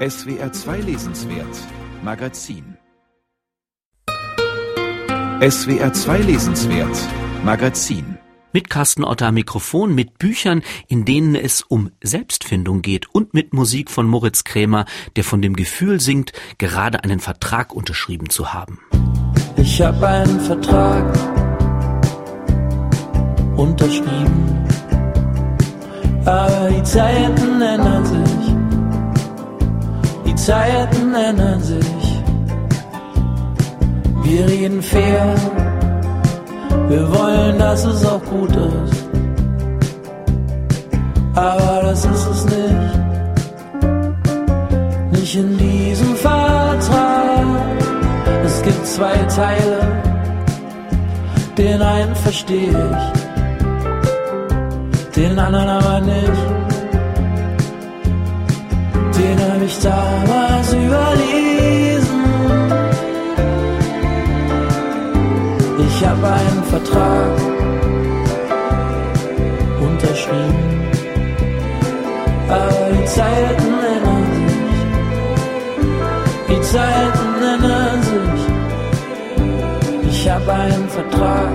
SWR 2 Lesenswert Magazin. SWR 2 Lesenswert Magazin. Mit Carsten Otter am Mikrofon, mit Büchern, in denen es um Selbstfindung geht und mit Musik von Moritz Krämer, der von dem Gefühl singt, gerade einen Vertrag unterschrieben zu haben. Ich habe einen Vertrag unterschrieben, aber die Zeiten ändern sich, die Zeiten ändern sich. Wir reden fair, wir wollen, dass es auch gut ist, aber das ist es nicht in diesem Vertrag. Es gibt zwei Teile, den einen verstehe ich, den anderen aber nicht. Den hab ich damals überlesen. Ich hab einen Vertrag unterschrieben, aber die Zeiten ändern sich, die Zeiten ändern sich. Ich hab einen Vertrag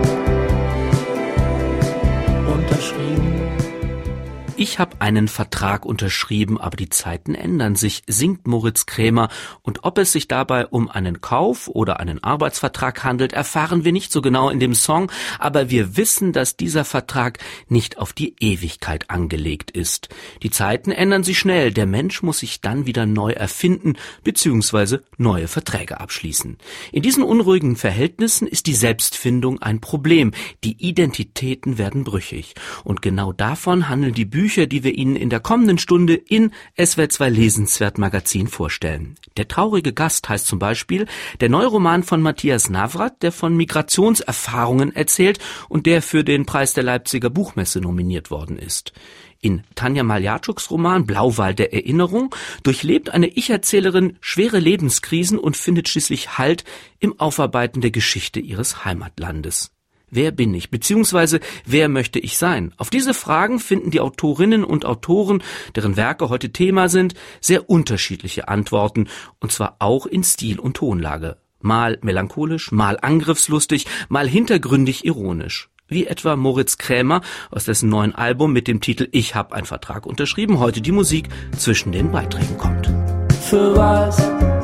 unterschrieben. Ich habe einen Vertrag unterschrieben, aber die Zeiten ändern sich, singt Moritz Krämer. Und ob es sich dabei um einen Kauf oder einen Arbeitsvertrag handelt, erfahren wir nicht so genau in dem Song. Aber wir wissen, dass dieser Vertrag nicht auf die Ewigkeit angelegt ist. Die Zeiten ändern sich schnell. Der Mensch muss sich dann wieder neu erfinden bzw. neue Verträge abschließen. In diesen unruhigen Verhältnissen ist die Selbstfindung ein Problem. Die Identitäten werden brüchig. Und genau davon handeln die Bücher, die wir Ihnen in der kommenden Stunde in SWR 2 Lesenswert Magazin vorstellen. Der traurige Gast heißt zum Beispiel der neue Roman von Matthias Navrat, der von Migrationserfahrungen erzählt und der für den Preis der Leipziger Buchmesse nominiert worden ist. In Tanja Maljatschuks Roman Blauwal der Erinnerung durchlebt eine Ich-Erzählerin schwere Lebenskrisen und findet schließlich Halt im Aufarbeiten der Geschichte ihres Heimatlandes. Wer bin ich, beziehungsweise wer möchte ich sein? Auf diese Fragen finden die Autorinnen und Autoren, deren Werke heute Thema sind, sehr unterschiedliche Antworten, und zwar auch in Stil und Tonlage. Mal melancholisch, mal angriffslustig, mal hintergründig ironisch. Wie etwa Moritz Krämer aus dessen neuen Album mit dem Titel Ich hab einen Vertrag unterschrieben, heute die Musik zwischen den Beiträgen kommt. Für was?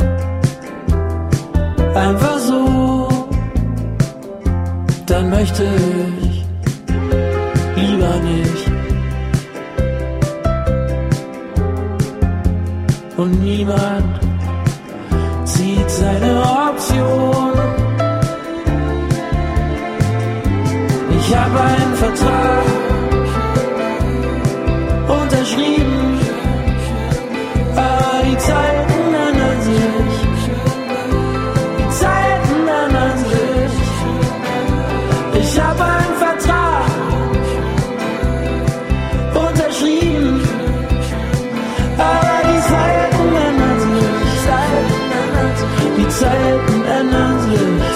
Einfach so. Dann möchte ich lieber nicht. Und niemand zieht seine Option. Ich habe einen Vertrag unterschrieben, aber die Zeiten ändern sich. Die Zeiten ändern sich. Ich habe einen Vertrag unterschrieben, aber die Zeiten ändern sich. Die Zeiten ändern sich.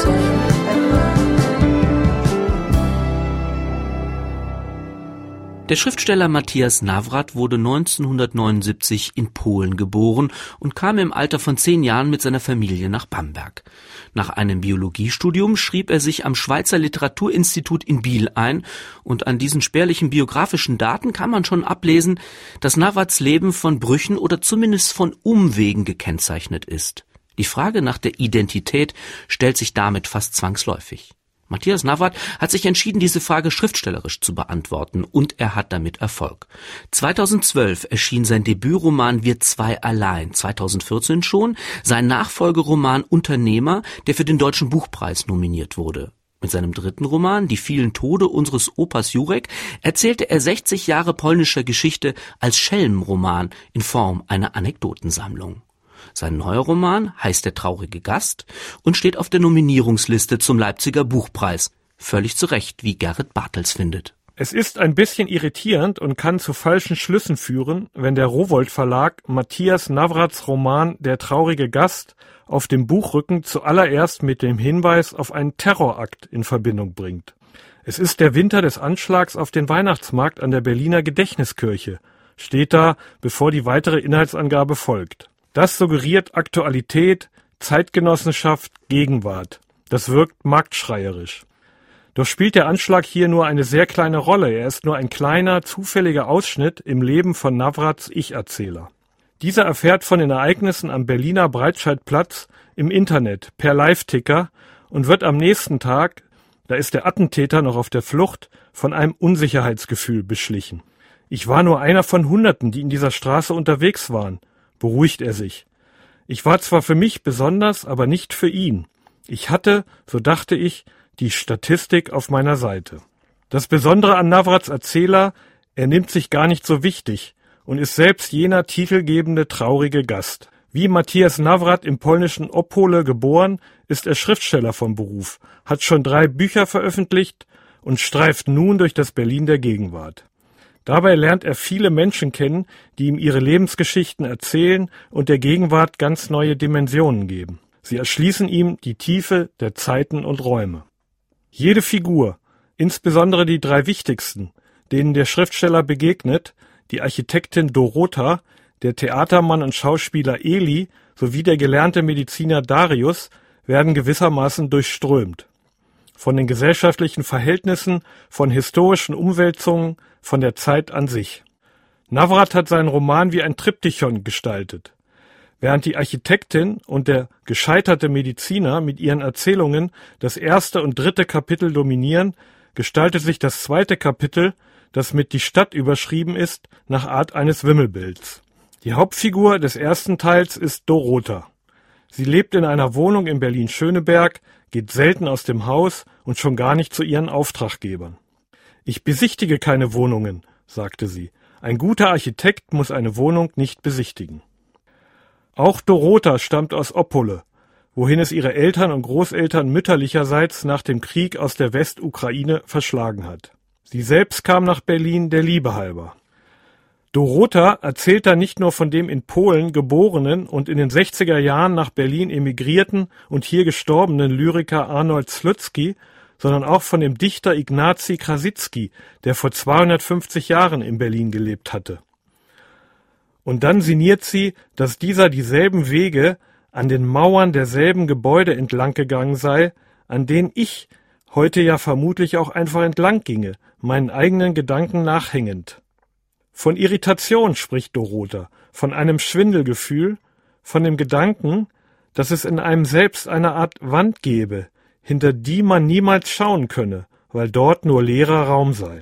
Der Schriftsteller Matthias Navrat wurde 1979 in Polen geboren und kam im Alter von 10 Jahren mit seiner Familie nach Bamberg. Nach einem Biologiestudium schrieb er sich am Schweizer Literaturinstitut in Biel ein und an diesen spärlichen biografischen Daten kann man schon ablesen, dass Navrats Leben von Brüchen oder zumindest von Umwegen gekennzeichnet ist. Die Frage nach der Identität stellt sich damit fast zwangsläufig. Matthias Navrat hat sich entschieden, diese Frage schriftstellerisch zu beantworten, und er hat damit Erfolg. 2012 erschien sein Debütroman Wir zwei allein, 2014 schon sein Nachfolgeroman Unternehmer, der für den Deutschen Buchpreis nominiert wurde. Mit seinem dritten Roman Die vielen Tode unseres Opas Jurek erzählte er 60 Jahre polnischer Geschichte als Schelmenroman in Form einer Anekdotensammlung. Sein neuer Roman heißt Der traurige Gast und steht auf der Nominierungsliste zum Leipziger Buchpreis. Völlig zu Recht, wie Gerrit Bartels findet. Es ist ein bisschen irritierend und kann zu falschen Schlüssen führen, wenn der Rowohlt Verlag Matthias Navrats Roman Der traurige Gast auf dem Buchrücken zuallererst mit dem Hinweis auf einen Terrorakt in Verbindung bringt. Es ist der Winter des Anschlags auf den Weihnachtsmarkt an der Berliner Gedächtniskirche, steht da, bevor die weitere Inhaltsangabe folgt. Das suggeriert Aktualität, Zeitgenossenschaft, Gegenwart. Das wirkt marktschreierisch. Doch spielt der Anschlag hier nur eine sehr kleine Rolle. Er ist nur ein kleiner, zufälliger Ausschnitt im Leben von Navrats Ich-Erzähler. Dieser erfährt von den Ereignissen am Berliner Breitscheidplatz im Internet per Live-Ticker und wird am nächsten Tag, da ist der Attentäter noch auf der Flucht, von einem Unsicherheitsgefühl beschlichen. Ich war nur einer von Hunderten, die in dieser Straße unterwegs waren, beruhigt er sich. Ich war zwar für mich besonders, aber nicht für ihn. Ich hatte, so dachte ich, die Statistik auf meiner Seite. Das Besondere an Navrats Erzähler, er nimmt sich gar nicht so wichtig und ist selbst jener titelgebende traurige Gast. Wie Matthias Navrat im polnischen Opole geboren, ist er Schriftsteller vom Beruf, hat schon 3 Bücher veröffentlicht und streift nun durch das Berlin der Gegenwart. Dabei lernt er viele Menschen kennen, die ihm ihre Lebensgeschichten erzählen und der Gegenwart ganz neue Dimensionen geben. Sie erschließen ihm die Tiefe der Zeiten und Räume. Jede Figur, insbesondere die 3 wichtigsten, denen der Schriftsteller begegnet, die Architektin Dorota, der Theatermann und Schauspieler Eli sowie der gelernte Mediziner Darius, werden gewissermaßen durchströmt. Von den gesellschaftlichen Verhältnissen, von historischen Umwälzungen, von der Zeit an sich. Navrat hat seinen Roman wie ein Triptychon gestaltet. Während die Architektin und der gescheiterte Mediziner mit ihren Erzählungen das 1. und 3. Kapitel dominieren, gestaltet sich das 2. Kapitel, das mit Die Stadt überschrieben ist, nach Art eines Wimmelbilds. Die Hauptfigur des ersten Teils ist Dorota. Sie lebt in einer Wohnung in Berlin-Schöneberg, geht selten aus dem Haus und schon gar nicht zu ihren Auftraggebern. Ich besichtige keine Wohnungen, sagte sie. Ein guter Architekt muss eine Wohnung nicht besichtigen. Auch Dorota stammt aus Opole, wohin es ihre Eltern und Großeltern mütterlicherseits nach dem Krieg aus der Westukraine verschlagen hat. Sie selbst kam nach Berlin der Liebe halber. Dorota erzählt da nicht nur von dem in Polen geborenen und in den 60er Jahren nach Berlin emigrierten und hier gestorbenen Lyriker Arnold Slutsky, sondern auch von dem Dichter Ignacy Krasicki, der vor 250 Jahren in Berlin gelebt hatte. Und dann sinniert sie, dass dieser dieselben Wege an den Mauern derselben Gebäude entlang gegangen sei, an denen ich heute ja vermutlich auch einfach entlang ginge, meinen eigenen Gedanken nachhängend. Von Irritation spricht Dorota, von einem Schwindelgefühl, von dem Gedanken, dass es in einem selbst eine Art Wand gebe, hinter die man niemals schauen könne, weil dort nur leerer Raum sei.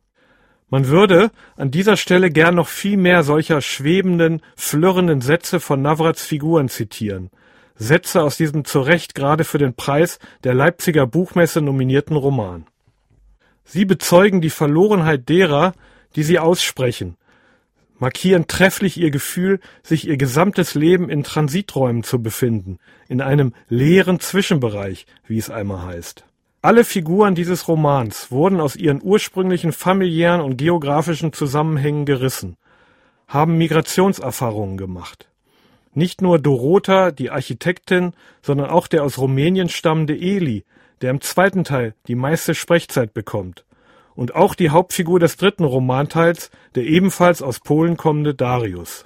Man würde an dieser Stelle gern noch viel mehr solcher schwebenden, flirrenden Sätze von Navrats Figuren zitieren. Sätze aus diesem zu Recht gerade für den Preis der Leipziger Buchmesse nominierten Roman. Sie bezeugen die Verlorenheit derer, die sie aussprechen, markieren trefflich ihr Gefühl, sich ihr gesamtes Leben in Transiträumen zu befinden, in einem leeren Zwischenbereich, wie es einmal heißt. Alle Figuren dieses Romans wurden aus ihren ursprünglichen familiären und geografischen Zusammenhängen gerissen, haben Migrationserfahrungen gemacht. Nicht nur Dorota, die Architektin, sondern auch der aus Rumänien stammende Eli, der im 2. Teil die meiste Sprechzeit bekommt. Und auch die Hauptfigur des 3. Romanteils, der ebenfalls aus Polen kommende Darius.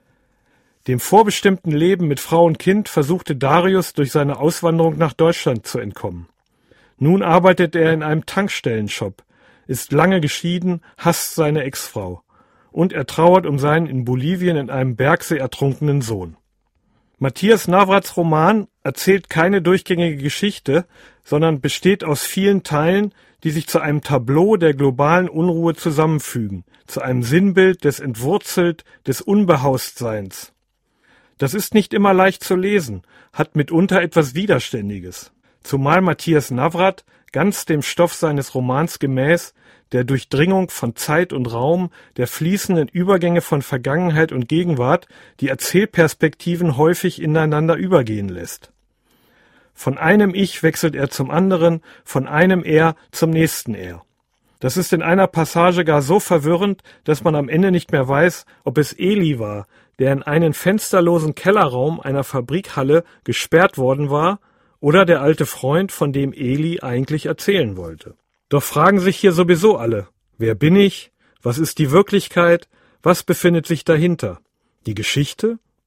Dem vorbestimmten Leben mit Frau und Kind versuchte Darius durch seine Auswanderung nach Deutschland zu entkommen. Nun arbeitet er in einem Tankstellenshop, ist lange geschieden, hasst seine Ex-Frau. Und er trauert um seinen in Bolivien in einem Bergsee ertrunkenen Sohn. Matthias Navrats Roman erzählt keine durchgängige Geschichte, sondern besteht aus vielen Teilen, die sich zu einem Tableau der globalen Unruhe zusammenfügen, zu einem Sinnbild des Entwurzelt, des Unbehaustseins. Das ist nicht immer leicht zu lesen, hat mitunter etwas Widerständiges. Zumal Matthias Navrat, ganz dem Stoff seines Romans gemäß, der Durchdringung von Zeit und Raum, der fließenden Übergänge von Vergangenheit und Gegenwart, die Erzählperspektiven häufig ineinander übergehen lässt. Von einem Ich wechselt er zum anderen, von einem Er zum nächsten Er. Das ist in einer Passage gar so verwirrend, dass man am Ende nicht mehr weiß, ob es Eli war, der in einen fensterlosen Kellerraum einer Fabrikhalle gesperrt worden war, oder der alte Freund, von dem Eli eigentlich erzählen wollte. Doch fragen sich hier sowieso alle, wer bin ich, was ist die Wirklichkeit, was befindet sich dahinter, die Geschichte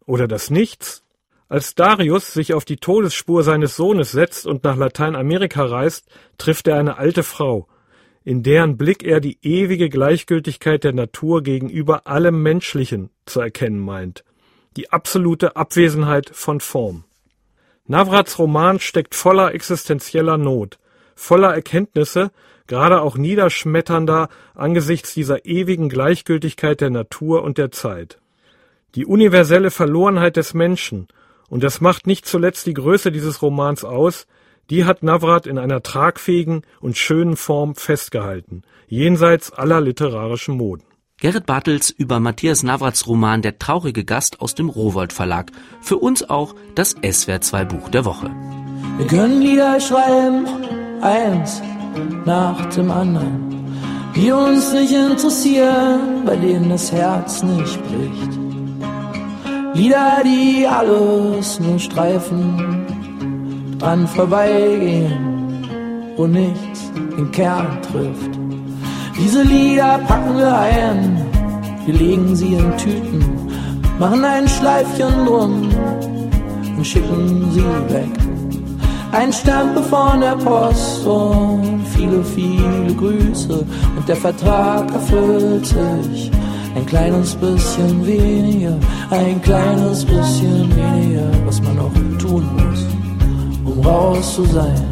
Oder das Nichts? Als Darius sich auf die Todesspur seines Sohnes setzt und nach Lateinamerika reist, trifft er eine alte Frau, in deren Blick er die ewige Gleichgültigkeit der Natur gegenüber allem Menschlichen zu erkennen meint, die absolute Abwesenheit von Form. Navrats Roman steckt voller existenzieller Not, voller Erkenntnisse, gerade auch niederschmetternder angesichts dieser ewigen Gleichgültigkeit der Natur und der Zeit. Die universelle Verlorenheit des Menschen, und das macht nicht zuletzt die Größe dieses Romans aus, die hat Navrat in einer tragfähigen und schönen Form festgehalten, jenseits aller literarischen Moden. Gerrit Bartels über Matthias Navrats Roman Der traurige Gast aus dem Rowohlt Verlag. Für uns auch das SWR2 Buch der Woche. Wir können Lieder schreiben, eins nach dem anderen, die uns nicht interessieren, bei denen das Herz nicht bricht. Lieder, die alles nur streifen, dran vorbeigehen, wo nichts den Kern trifft. Diese Lieder packen wir ein, wir legen sie in Tüten, machen ein Schleifchen drum und schicken sie weg. Ein Stempel von der Post und viele, viele Grüße und der Vertrag erfüllt sich. Ein kleines bisschen weniger, ein kleines bisschen weniger, was man noch tun muss, um raus zu sein.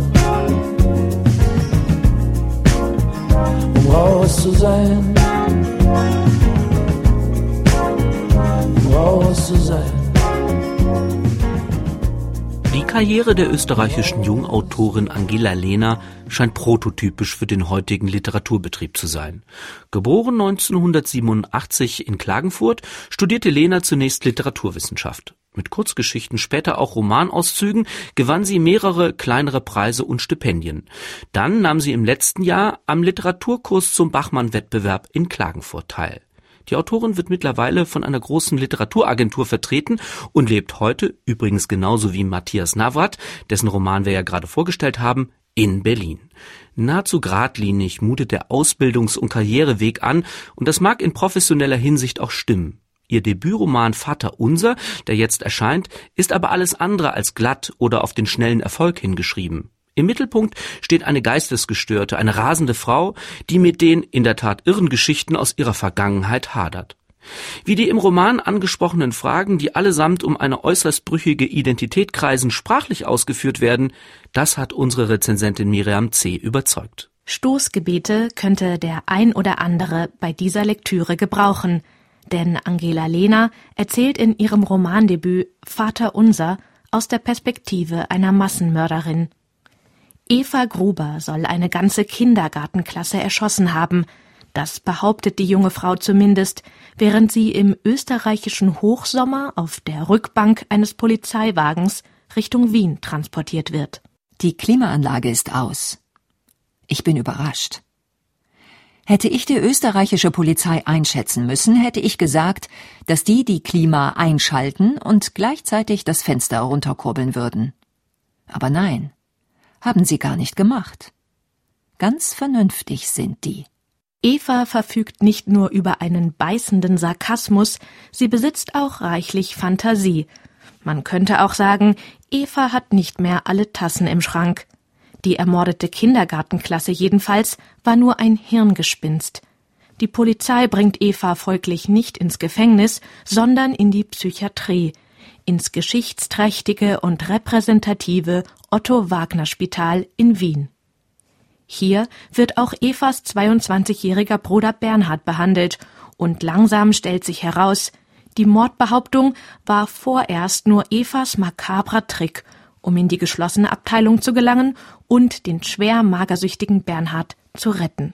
Um raus zu sein. Um raus zu sein. Die Karriere der österreichischen Jungautorin Angela Lehner scheint prototypisch für den heutigen Literaturbetrieb zu sein. Geboren 1987 in Klagenfurt, studierte Lehner zunächst Literaturwissenschaft. Mit Kurzgeschichten, später auch Romanauszügen, gewann sie mehrere kleinere Preise und Stipendien. Dann nahm sie im letzten Jahr am Literaturkurs zum Bachmann-Wettbewerb in Klagenfurt teil. Die Autorin wird mittlerweile von einer großen Literaturagentur vertreten und lebt heute, übrigens genauso wie Matthias Navrat, dessen Roman wir ja gerade vorgestellt haben, in Berlin. Nahezu geradlinig mutet der Ausbildungs- und Karriereweg an und das mag in professioneller Hinsicht auch stimmen. Ihr Debütroman Vater Unser, der jetzt erscheint, ist aber alles andere als glatt oder auf den schnellen Erfolg hingeschrieben. Im Mittelpunkt steht eine geistesgestörte, eine rasende Frau, die mit den in der Tat irren Geschichten aus ihrer Vergangenheit hadert. Wie die im Roman angesprochenen Fragen, die allesamt um eine äußerst brüchige Identität kreisen, sprachlich ausgeführt werden, das hat unsere Rezensentin Miriam C. überzeugt. Stoßgebete könnte der ein oder andere bei dieser Lektüre gebrauchen, denn Angela Lehner erzählt in ihrem Romandebüt Vater Unser aus der Perspektive einer Massenmörderin. Eva Gruber soll eine ganze Kindergartenklasse erschossen haben. Das behauptet die junge Frau zumindest, während sie im österreichischen Hochsommer auf der Rückbank eines Polizeiwagens Richtung Wien transportiert wird. Die Klimaanlage ist aus. Ich bin überrascht. Hätte ich die österreichische Polizei einschätzen müssen, hätte ich gesagt, dass die Klima einschalten und gleichzeitig das Fenster runterkurbeln würden. Aber nein. Haben sie gar nicht gemacht. Ganz vernünftig sind die. Eva verfügt nicht nur über einen beißenden Sarkasmus, sie besitzt auch reichlich Fantasie. Man könnte auch sagen, Eva hat nicht mehr alle Tassen im Schrank. Die ermordete Kindergartenklasse jedenfalls war nur ein Hirngespinst. Die Polizei bringt Eva folglich nicht ins Gefängnis, sondern in die Psychiatrie, ins geschichtsträchtige und repräsentative Otto-Wagner-Spital in Wien. Hier wird auch Evas 22-jähriger Bruder Bernhard behandelt und langsam stellt sich heraus, die Mordbehauptung war vorerst nur Evas makabrer Trick, um in die geschlossene Abteilung zu gelangen und den schwer magersüchtigen Bernhard zu retten.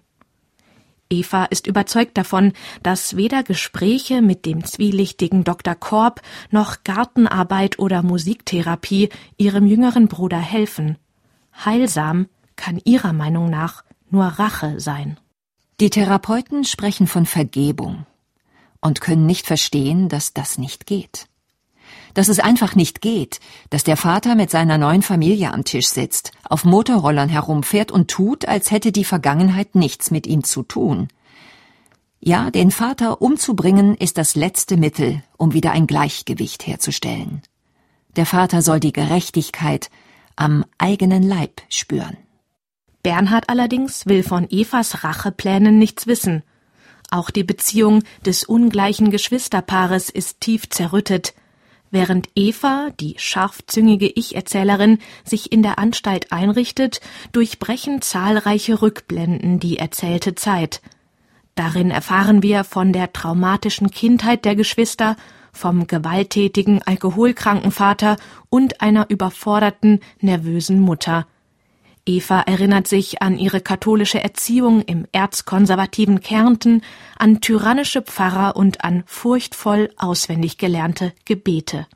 Eva ist überzeugt davon, dass weder Gespräche mit dem zwielichtigen Dr. Korb noch Gartenarbeit oder Musiktherapie ihrem jüngeren Bruder helfen. Heilsam kann ihrer Meinung nach nur Rache sein. Die Therapeuten sprechen von Vergebung und können nicht verstehen, dass das nicht geht. Dass es einfach nicht geht, dass der Vater mit seiner neuen Familie am Tisch sitzt, auf Motorrollern herumfährt und tut, als hätte die Vergangenheit nichts mit ihm zu tun. Ja, den Vater umzubringen ist das letzte Mittel, um wieder ein Gleichgewicht herzustellen. Der Vater soll die Gerechtigkeit am eigenen Leib spüren. Bernhard allerdings will von Evas Racheplänen nichts wissen. Auch die Beziehung des ungleichen Geschwisterpaares ist tief zerrüttet. Während Eva, die scharfzüngige Ich-Erzählerin, sich in der Anstalt einrichtet, durchbrechen zahlreiche Rückblenden die erzählte Zeit. Darin erfahren wir von der traumatischen Kindheit der Geschwister, vom gewalttätigen, alkoholkranken Vater und einer überforderten, nervösen Mutter. Eva erinnert sich an ihre katholische Erziehung im erzkonservativen Kärnten, an tyrannische Pfarrer und an furchtvoll auswendig gelernte Gebete.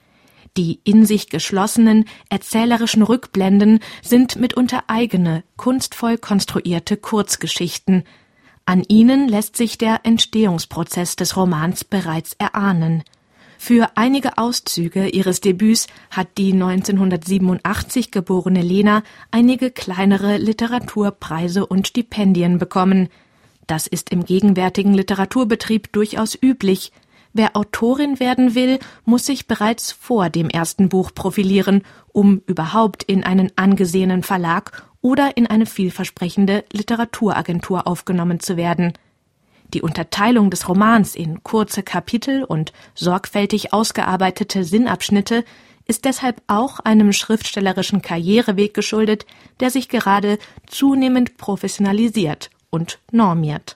Die in sich geschlossenen, erzählerischen Rückblenden sind mitunter eigene, kunstvoll konstruierte Kurzgeschichten. An ihnen lässt sich der Entstehungsprozess des Romans bereits erahnen. Für einige Auszüge ihres Debüts hat die 1987 geborene Lena einige kleinere Literaturpreise und Stipendien bekommen. Das ist im gegenwärtigen Literaturbetrieb durchaus üblich. Wer Autorin werden will, muss sich bereits vor dem ersten Buch profilieren, um überhaupt in einen angesehenen Verlag oder in eine vielversprechende Literaturagentur aufgenommen zu werden. Die Unterteilung des Romans in kurze Kapitel und sorgfältig ausgearbeitete Sinnabschnitte ist deshalb auch einem schriftstellerischen Karriereweg geschuldet, der sich gerade zunehmend professionalisiert und normiert.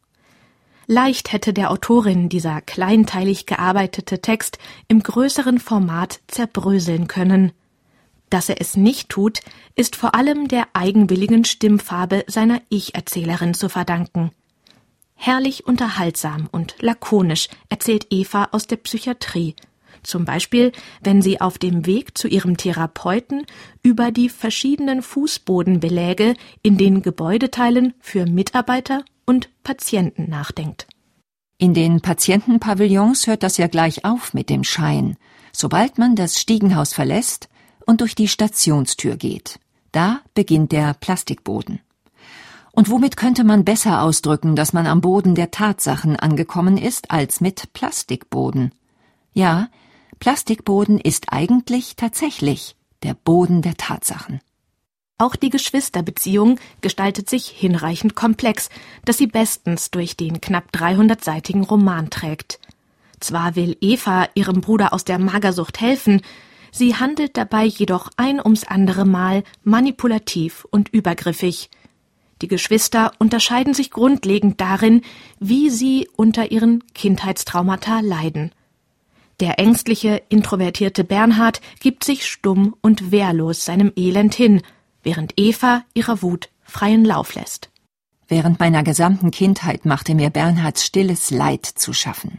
Leicht hätte der Autorin dieser kleinteilig gearbeitete Text im größeren Format zerbröseln können. Dass er es nicht tut, ist vor allem der eigenwilligen Stimmfarbe seiner Ich-Erzählerin zu verdanken. Herrlich unterhaltsam und lakonisch erzählt Eva aus der Psychiatrie. Zum Beispiel, wenn sie auf dem Weg zu ihrem Therapeuten über die verschiedenen Fußbodenbeläge in den Gebäudeteilen für Mitarbeiter und Patienten nachdenkt. In den Patientenpavillons hört das ja gleich auf mit dem Schein. Sobald man das Stiegenhaus verlässt und durch die Stationstür geht, da beginnt der Plastikboden. Und womit könnte man besser ausdrücken, dass man am Boden der Tatsachen angekommen ist, als mit Plastikboden? Ja, Plastikboden ist eigentlich tatsächlich der Boden der Tatsachen. Auch die Geschwisterbeziehung gestaltet sich hinreichend komplex, dass sie bestens durch den knapp 300-seitigen Roman trägt. Zwar will Eva ihrem Bruder aus der Magersucht helfen, sie handelt dabei jedoch ein ums andere Mal manipulativ und übergriffig. Die Geschwister unterscheiden sich grundlegend darin, wie sie unter ihren Kindheitstraumata leiden. Der ängstliche, introvertierte Bernhard gibt sich stumm und wehrlos seinem Elend hin, während Eva ihrer Wut freien Lauf lässt. Während meiner gesamten Kindheit machte mir Bernhards stilles Leid zu schaffen.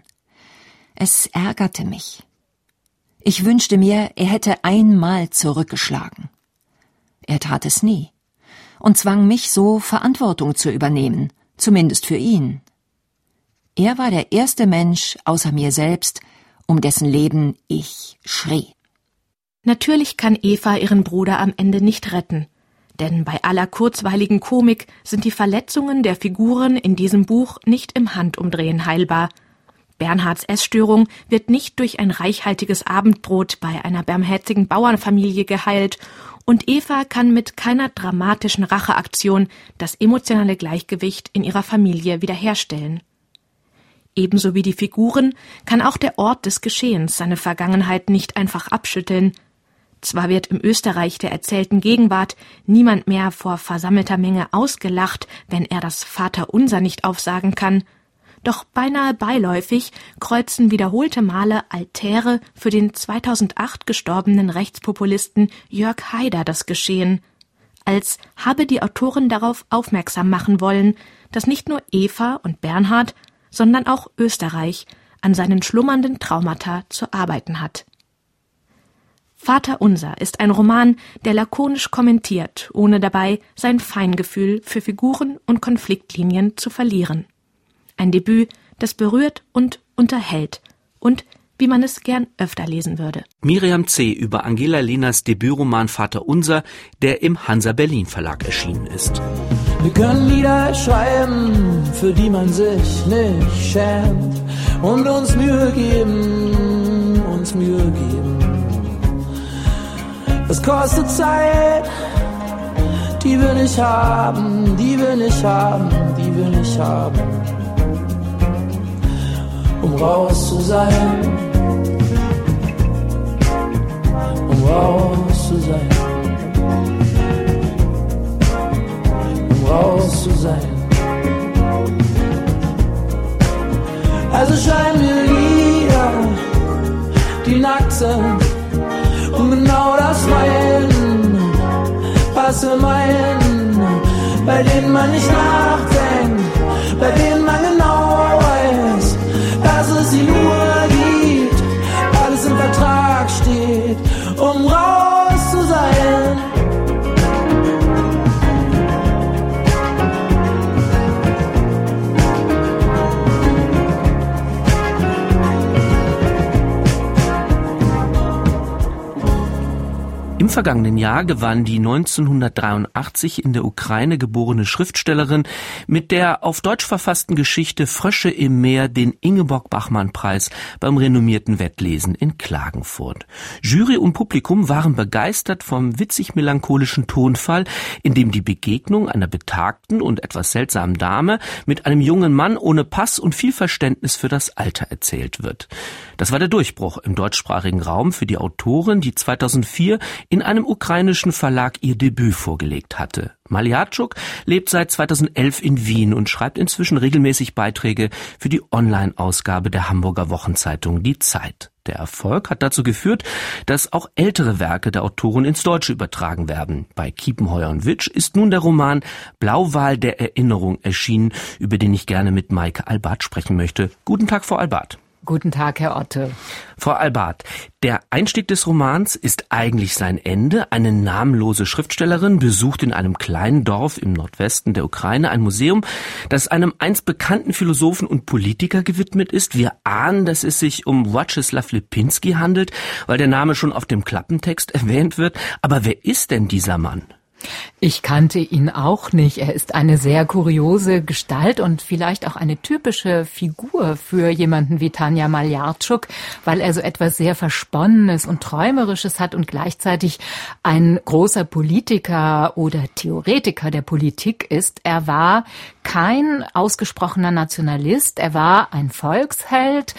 Es ärgerte mich. Ich wünschte mir, er hätte einmal zurückgeschlagen. Er tat es nie und zwang mich so, Verantwortung zu übernehmen, zumindest für ihn. Er war der erste Mensch außer mir selbst, um dessen Leben ich schrie. Natürlich kann Eva ihren Bruder am Ende nicht retten, denn bei aller kurzweiligen Komik sind die Verletzungen der Figuren in diesem Buch nicht im Handumdrehen heilbar. Bernhards Essstörung wird nicht durch ein reichhaltiges Abendbrot bei einer barmherzigen Bauernfamilie geheilt und Eva kann mit keiner dramatischen Racheaktion das emotionale Gleichgewicht in ihrer Familie wiederherstellen. Ebenso wie die Figuren kann auch der Ort des Geschehens seine Vergangenheit nicht einfach abschütteln. Zwar wird im Österreich der erzählten Gegenwart niemand mehr vor versammelter Menge ausgelacht, wenn er das Vaterunser nicht aufsagen kann, doch beinahe beiläufig kreuzen wiederholte Male Altäre für den 2008 gestorbenen Rechtspopulisten Jörg Haider das Geschehen, als habe die Autorin darauf aufmerksam machen wollen, dass nicht nur Eva und Bernhard, sondern auch Österreich an seinen schlummernden Traumata zu arbeiten hat. Vaterunser ist ein Roman, der lakonisch kommentiert, ohne dabei sein Feingefühl für Figuren und Konfliktlinien zu verlieren. Ein Debüt, das berührt und unterhält und wie man es gern öfter lesen würde. Miriam C. über Angela Lehners Debütroman Vaterunser, der im Hansa Berlin Verlag erschienen ist. Wir können Lieder schreiben, für die man sich nicht schämt, und uns Mühe geben, Es kostet Zeit, die wir nicht haben, um raus zu sein, raus zu sein. Also schreiben wir Lieder, die nackt sind, und genau das meinen, was wir meinen, bei denen man nicht nachdenkt, bei denen man genau weiß, dass es sie nur gibt, alles im Vertrag steht, um raus zu sein. Im vergangenen Jahr gewann die 1983 in der Ukraine geborene Schriftstellerin mit der auf Deutsch verfassten Geschichte Frösche im Meer den Ingeborg-Bachmann-Preis beim renommierten Wettlesen in Klagenfurt. Jury und Publikum waren begeistert vom witzig-melancholischen Tonfall, in dem die Begegnung einer betagten und etwas seltsamen Dame mit einem jungen Mann ohne Pass und viel Verständnis für das Alter erzählt wird. Das war der Durchbruch im deutschsprachigen Raum für die Autorin, die 2004 in einem ukrainischen Verlag ihr Debüt vorgelegt hatte. Maljatschuk lebt seit 2011 in Wien und schreibt inzwischen regelmäßig Beiträge für die Online-Ausgabe der Hamburger Wochenzeitung Die Zeit. Der Erfolg hat dazu geführt, dass auch ältere Werke der Autorin ins Deutsche übertragen werden. Bei Kiepenheuer und Witsch ist nun der Roman Blauwal der Erinnerung erschienen, über den ich gerne mit Maike Albart sprechen möchte. Guten Tag, Frau Albart. Guten Tag, Herr Otte. Frau Albart, der Einstieg des Romans ist eigentlich sein Ende. Eine namenlose Schriftstellerin besucht in einem kleinen Dorf im Nordwesten der Ukraine ein Museum, das einem einst bekannten Philosophen und Politiker gewidmet ist. Wir ahnen, dass es sich um Władysław Lipinski handelt, weil der Name schon auf dem Klappentext erwähnt wird. Aber wer ist denn dieser Mann? Ich kannte ihn auch nicht. Er ist eine sehr kuriose Gestalt und vielleicht auch eine typische Figur für jemanden wie Tanja Maljatschuk, weil er so etwas sehr Versponnenes und Träumerisches hat und gleichzeitig ein großer Politiker oder Theoretiker der Politik ist. Er war kein ausgesprochener Nationalist, er war ein Volksheld.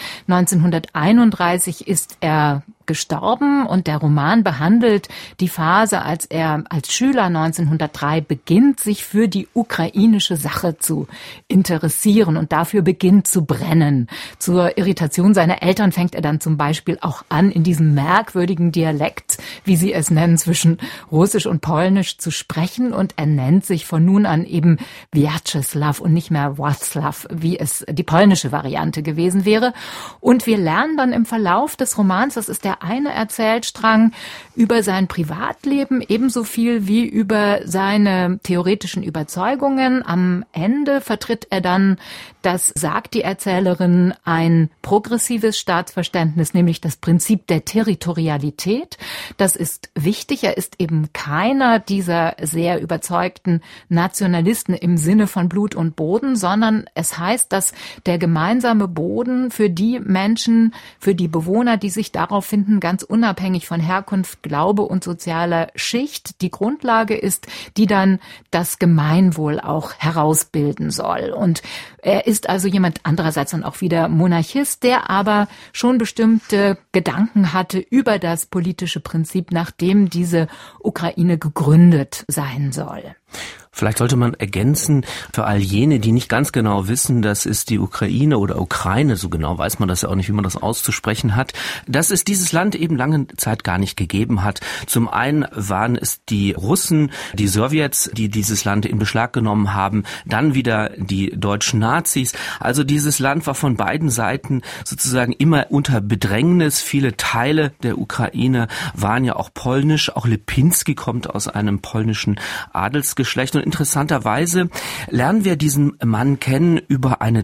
1931 ist er gestorben und der Roman behandelt die Phase, als er als Schüler 1903 beginnt, sich für die ukrainische Sache zu interessieren und dafür beginnt zu brennen. Zur Irritation seiner Eltern fängt er dann zum Beispiel auch an, in diesem merkwürdigen Dialekt, wie sie es nennen, zwischen Russisch und Polnisch zu sprechen, und er nennt sich von nun an eben Władysław und nicht mehr Wacław, wie es die polnische Variante gewesen wäre. Und wir lernen dann im Verlauf des Romans, das ist der eine Erzählstrang, über sein Privatleben ebenso viel wie über seine theoretischen Überzeugungen. Am Ende vertritt er dann, das sagt die Erzählerin, ein progressives Staatsverständnis, nämlich das Prinzip der Territorialität. Das ist wichtig. Er ist eben keiner dieser sehr überzeugten Nationalisten im Sinne von Blut und Boden, sondern es heißt, dass der gemeinsame Boden für die Menschen, für die Bewohner, die sich darauf finden, ganz unabhängig von Herkunft, Glaube und sozialer Schicht, die Grundlage ist, die dann das Gemeinwohl auch herausbilden soll. Und er ist also jemand andererseits dann auch wieder Monarchist, der aber schon bestimmte Gedanken hatte über das politische Prinzip, nach dem diese Ukraine gegründet sein soll. Vielleicht sollte man ergänzen, für all jene, die nicht ganz genau wissen, das ist die Ukraine oder Ukraine, so genau weiß man das ja auch nicht, wie man das auszusprechen hat, dass es dieses Land eben lange Zeit gar nicht gegeben hat. Zum einen waren es die Russen, die Sowjets, die dieses Land in Beschlag genommen haben, dann wieder die deutschen Nazis. Also dieses Land war von beiden Seiten sozusagen immer unter Bedrängnis. Viele Teile der Ukraine waren ja auch polnisch. Auch Lipinski kommt aus einem polnischen Adelsgeschlecht. und interessanterweise lernen wir diesen Mann kennen über eine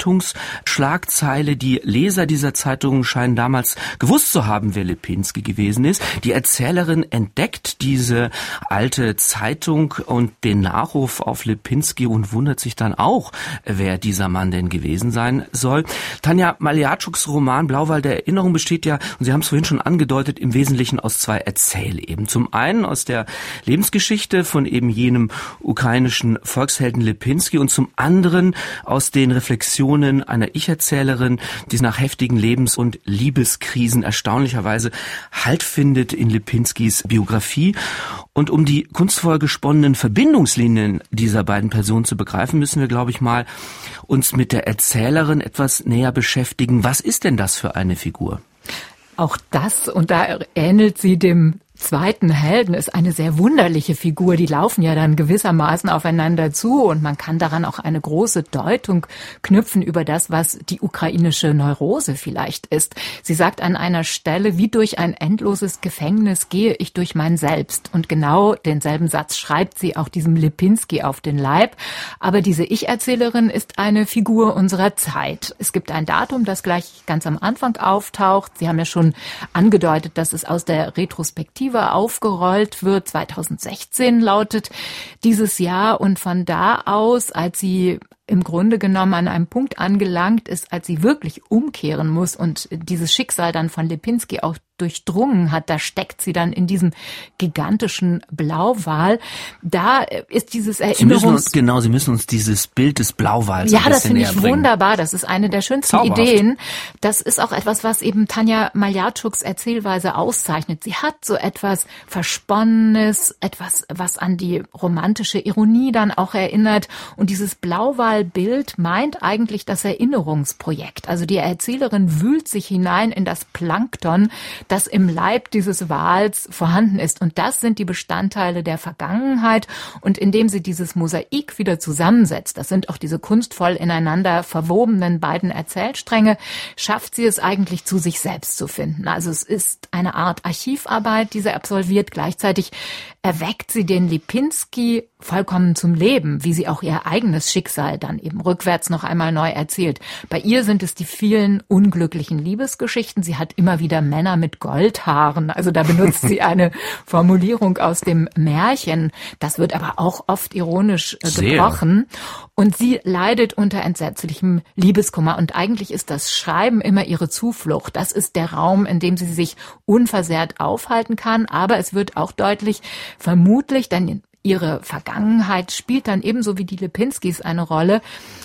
Zeitungsschlagzeile. Die Leser dieser Zeitungen scheinen damals gewusst zu haben, wer Lipinski gewesen ist. Die Erzählerin entdeckt diese alte Zeitung und den Nachruf auf Lipinski und wundert sich dann auch, wer dieser Mann denn gewesen sein soll. Tanja Maljatschuks Roman Blauwal der Erinnerung besteht ja, und Sie haben es vorhin schon angedeutet, im Wesentlichen aus zwei Erzählebenen. Zum einen aus der Lebensgeschichte von eben jenem ukrainischen Volkshelden Lipinski und zum anderen aus den Reflexionen einer Ich-Erzählerin, die nach heftigen Lebens- und Liebeskrisen erstaunlicherweise Halt findet in Lipinskis Biografie. Und um die kunstvoll gesponnenen Verbindungslinien dieser beiden Personen zu begreifen, müssen wir, glaube ich, mal uns mit der Erzählerin etwas näher beschäftigen. Was ist denn das für eine Figur? Auch das, und da ähnelt sie dem zweiten Helden, ist eine sehr wunderliche Figur. Die laufen ja dann gewissermaßen aufeinander zu und man kann daran auch eine große Deutung knüpfen über das, was die ukrainische Neurose vielleicht ist. Sie sagt an einer Stelle, wie durch ein endloses Gefängnis gehe ich durch mein Selbst. Und genau denselben Satz schreibt sie auch diesem Lipinski auf den Leib. Aber diese Ich-Erzählerin ist eine Figur unserer Zeit. Es gibt ein Datum, das gleich ganz am Anfang auftaucht. Sie haben ja schon angedeutet, dass es aus der Retrospektive aufgerollt wird. 2016 lautet dieses Jahr und von da aus, als sie im Grunde genommen an einem Punkt angelangt ist, als sie wirklich umkehren muss und dieses Schicksal dann von Lipinski auch durchdrungen hat, da steckt sie dann in diesem gigantischen Blauwal. Da ist dieses Sie müssen uns dieses Bild des Blauwals ein bisschen näher bringen. Ja, das finde ich wunderbar. Das ist eine der schönsten Ideen. Das ist auch etwas, was eben Tanja Maljatschuks Erzählweise auszeichnet. Sie hat so etwas Versponnenes, etwas, was an die romantische Ironie dann auch erinnert. Und dieses Blauwalbild meint eigentlich das Erinnerungsprojekt. Also die Erzählerin wühlt sich hinein in das Plankton, das im Leib dieses Wals vorhanden ist. Und das sind die Bestandteile der Vergangenheit. Und indem sie dieses Mosaik wieder zusammensetzt, das sind auch diese kunstvoll ineinander verwobenen beiden Erzählstränge, schafft sie es eigentlich zu sich selbst zu finden. Also es ist eine Art Archivarbeit, die sie absolviert. Gleichzeitig erweckt sie den Lipinski vollkommen zum Leben, wie sie auch ihr eigenes Schicksal dann eben rückwärts noch einmal neu erzählt. Bei ihr sind es die vielen unglücklichen Liebesgeschichten. Sie hat immer wieder Männer mit Goldhaaren. Also da benutzt sie eine Formulierung aus dem Märchen. Das wird aber auch oft ironisch gebrochen. Und sie leidet unter entsetzlichem Liebeskummer. Und eigentlich ist das Schreiben immer ihre Zuflucht. Das ist der Raum, in dem sie sich unversehrt aufhalten kann. Aber es wird auch deutlich, vermutlich, denn ihre Vergangenheit spielt dann ebenso wie die Lipinskis eine Rolle,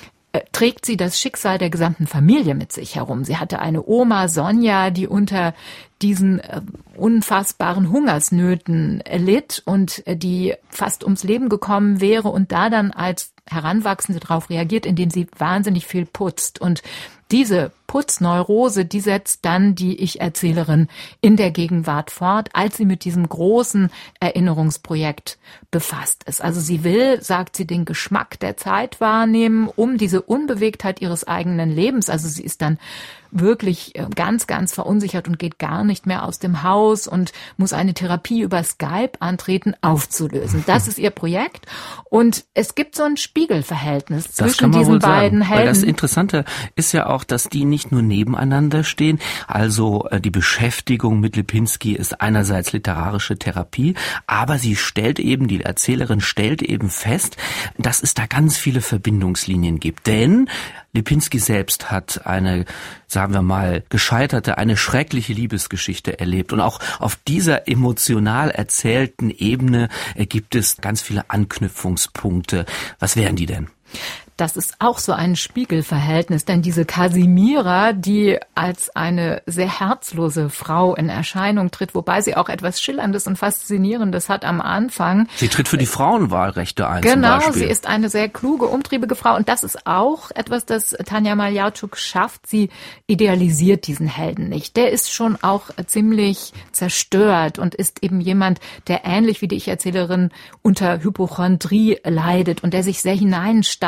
trägt sie das Schicksal der gesamten Familie mit sich herum. Sie hatte eine Oma, Sonja, die unter diesen unfassbaren Hungersnöten litt und die fast ums Leben gekommen wäre und da dann als Heranwachsende darauf reagiert, indem sie wahnsinnig viel putzt. Und diese Putzneurose, die setzt dann die Ich-Erzählerin in der Gegenwart fort, als sie mit diesem großen Erinnerungsprojekt befasst ist. Also sie will, sagt sie, den Geschmack der Zeit wahrnehmen, um diese Unbewegtheit ihres eigenen Lebens. Also sie ist dann wirklich ganz, ganz verunsichert und geht gar nicht mehr aus dem Haus und muss eine Therapie über Skype antreten, aufzulösen. Das ist ihr Projekt. Und es gibt so ein Spiegelverhältnis zwischen diesen beiden Helden. Weil das Interessante ist ja auch, dass die nicht nur nebeneinander stehen. Also die Beschäftigung mit Lipinski ist einerseits literarische Therapie, aber die Erzählerin stellt eben fest, dass es da ganz viele Verbindungslinien gibt. Denn Lipinski selbst hat eine, sagen wir mal, gescheiterte, eine schreckliche Liebesgeschichte erlebt. Und auch auf dieser emotional erzählten Ebene gibt es ganz viele Anknüpfungspunkte. Was wären die denn? Das ist auch so ein Spiegelverhältnis, denn diese Kasimira, die als eine sehr herzlose Frau in Erscheinung tritt, wobei sie auch etwas Schillerndes und Faszinierendes hat am Anfang. Sie tritt für die Frauenwahlrechte ein, genau, zum Beispiel. Genau, sie ist eine sehr kluge, umtriebige Frau und das ist auch etwas, das Tanja Maljatschuk schafft. Sie idealisiert diesen Helden nicht. Der ist schon auch ziemlich zerstört und ist eben jemand, der ähnlich wie die Ich-Erzählerin unter Hypochondrie leidet und der sich sehr hineinsteigert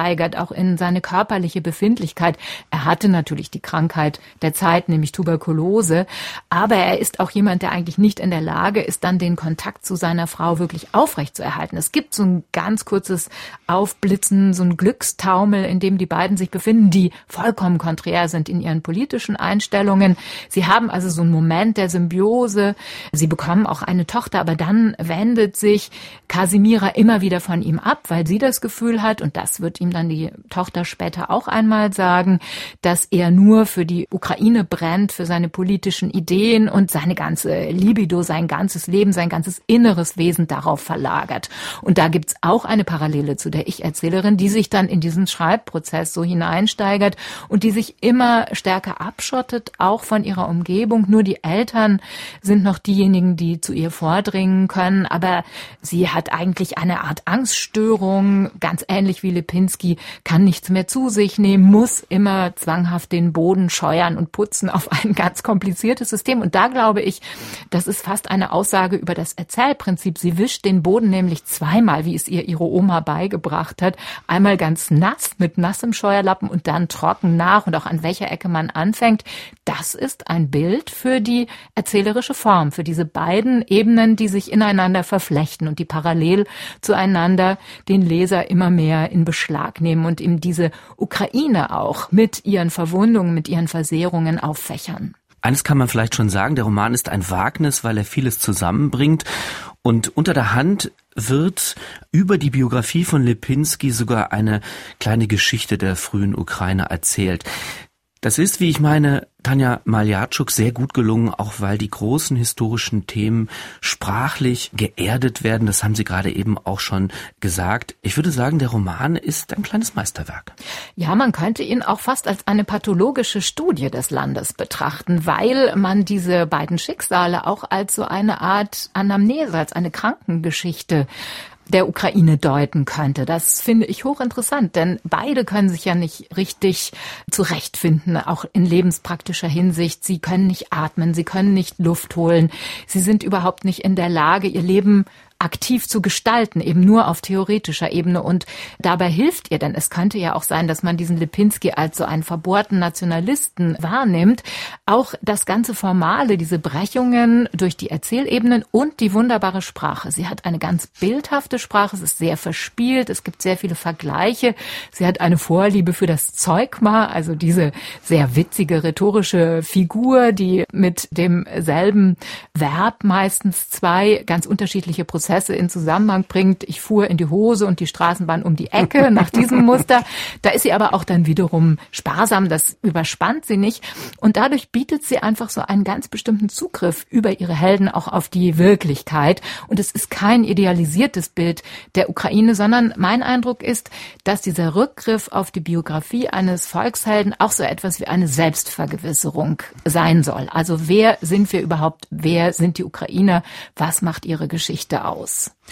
auch in seine körperliche Befindlichkeit. Er hatte natürlich die Krankheit der Zeit, nämlich Tuberkulose, aber er ist auch jemand, der eigentlich nicht in der Lage ist, dann den Kontakt zu seiner Frau wirklich aufrechtzuerhalten. Es gibt so ein ganz kurzes Aufblitzen, so ein Glückstaumel, in dem die beiden sich befinden, die vollkommen konträr sind in ihren politischen Einstellungen. Sie haben also so einen Moment der Symbiose. Sie bekommen auch eine Tochter, aber dann wendet sich Kasimira immer wieder von ihm ab, weil sie das Gefühl hat, und das wird ihm dann die Tochter später auch einmal sagen, dass er nur für die Ukraine brennt, für seine politischen Ideen und seine ganze Libido, sein ganzes Leben, sein ganzes inneres Wesen darauf verlagert. Und da gibt's auch eine Parallele zu der Ich-Erzählerin, die sich dann in diesen Schreibprozess so hineinsteigert und die sich immer stärker abschottet, auch von ihrer Umgebung. Nur die Eltern sind noch diejenigen, die zu ihr vordringen können, aber sie hat eigentlich eine Art Angststörung, ganz ähnlich wie Lipinski, kann nichts mehr zu sich nehmen, muss immer zwanghaft den Boden scheuern und putzen auf ein ganz kompliziertes System. Und da glaube ich, das ist fast eine Aussage über das Erzählprinzip. Sie wischt den Boden nämlich zweimal, wie es ihr ihre Oma beigebracht hat. Einmal ganz nass mit nassem Scheuerlappen und dann trocken nach und auch an welcher Ecke man anfängt. Das ist ein Bild für die erzählerische Form, für diese beiden Ebenen, die sich ineinander verflechten und die parallel zueinander den Leser immer mehr in Beschlag nehmen und ihm diese Ukraine auch mit ihren Verwundungen, mit ihren Versehrungen auffächern. Eines kann man vielleicht schon sagen, der Roman ist ein Wagnis, weil er vieles zusammenbringt. Und unter der Hand wird über die Biografie von Lipinski sogar eine kleine Geschichte der frühen Ukraine erzählt. Das ist, wie ich meine, Tanja Maljatschuk sehr gut gelungen, auch weil die großen historischen Themen sprachlich geerdet werden. Das haben Sie gerade eben auch schon gesagt. Ich würde sagen, der Roman ist ein kleines Meisterwerk. Ja, man könnte ihn auch fast als eine pathologische Studie des Landes betrachten, weil man diese beiden Schicksale auch als so eine Art Anamnese, als eine Krankengeschichte der Ukraine deuten könnte. Das finde ich hochinteressant, denn beide können sich ja nicht richtig zurechtfinden, auch in lebenspraktischer Hinsicht. Sie können nicht atmen, sie können nicht Luft holen, sie sind überhaupt nicht in der Lage, ihr Leben aktiv zu gestalten, eben nur auf theoretischer Ebene. Und dabei hilft ihr, denn es könnte ja auch sein, dass man diesen Lipinski als so einen verbohrten Nationalisten wahrnimmt. Auch das ganze Formale, diese Brechungen durch die Erzählebenen und die wunderbare Sprache. Sie hat eine ganz bildhafte Sprache, es ist sehr verspielt, es gibt sehr viele Vergleiche. Sie hat eine Vorliebe für das Zeugma, also diese sehr witzige rhetorische Figur, die mit demselben Verb meistens zwei ganz unterschiedliche Prozesse in Zusammenhang bringt. Ich fuhr in die Hose und die Straßenbahn um die Ecke nach diesem Muster. Da ist sie aber auch dann wiederum sparsam, das überspannt sie nicht. Und dadurch bietet sie einfach so einen ganz bestimmten Zugriff über ihre Helden auch auf die Wirklichkeit. Und es ist kein idealisiertes Bild der Ukraine, sondern mein Eindruck ist, dass dieser Rückgriff auf die Biografie eines Volkshelden auch so etwas wie eine Selbstvergewisserung sein soll. Also wer sind wir überhaupt? Wer sind die Ukrainer? Was macht ihre Geschichte aus?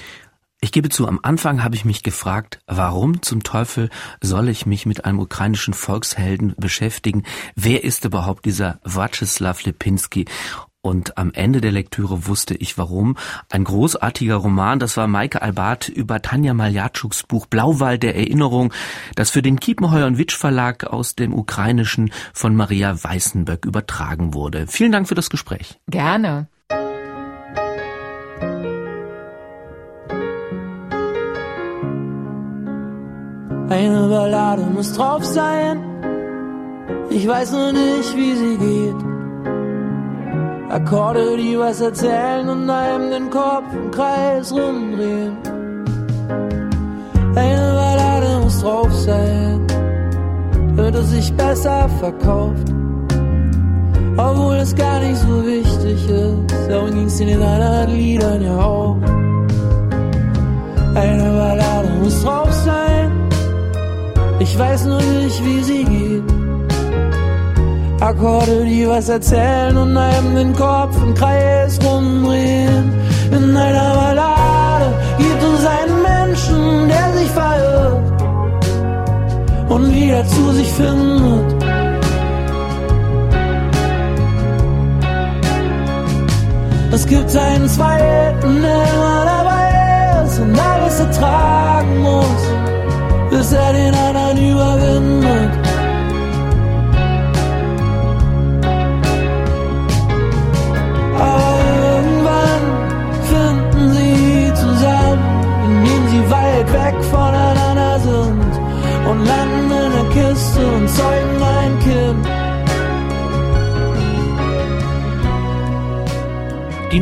Ich gebe zu, am Anfang habe ich mich gefragt, warum zum Teufel soll ich mich mit einem ukrainischen Volkshelden beschäftigen? Wer ist überhaupt dieser Władysław Lipinski? Und am Ende der Lektüre wusste ich warum. Ein großartiger Roman, das war Maike Albart über Tanja Maljatschuks Buch Blauwald der Erinnerung, das für den Kiepenheuer und Witsch Verlag aus dem Ukrainischen von Maria Weißenböck übertragen wurde. Vielen Dank für das Gespräch. Gerne. Eine Ballade muss drauf sein, ich weiß nur nicht, wie sie geht. Akkorde, die was erzählen und einem den Kopf im Kreis rumdrehen. Eine Ballade muss drauf sein, damit es sich besser verkauft. Obwohl es gar nicht so wichtig ist, darum ging's in den anderen Liedern ja auch. Eine Ballade muss drauf sein, ich weiß nur nicht, wie sie geht. Akkorde, die was erzählen und einem den Kopf im Kreis rumdrehen. In einer Ballade gibt es einen Menschen, der sich verirrt und wieder zu sich findet. Es gibt einen Zweiten, der immer dabei ist und alles ertragen muss. bis er den anderen überwindet. Aber irgendwann finden sie zusammen, indem sie weit weg voneinander sind und landen in der Kiste und zeugen ein Kind. Die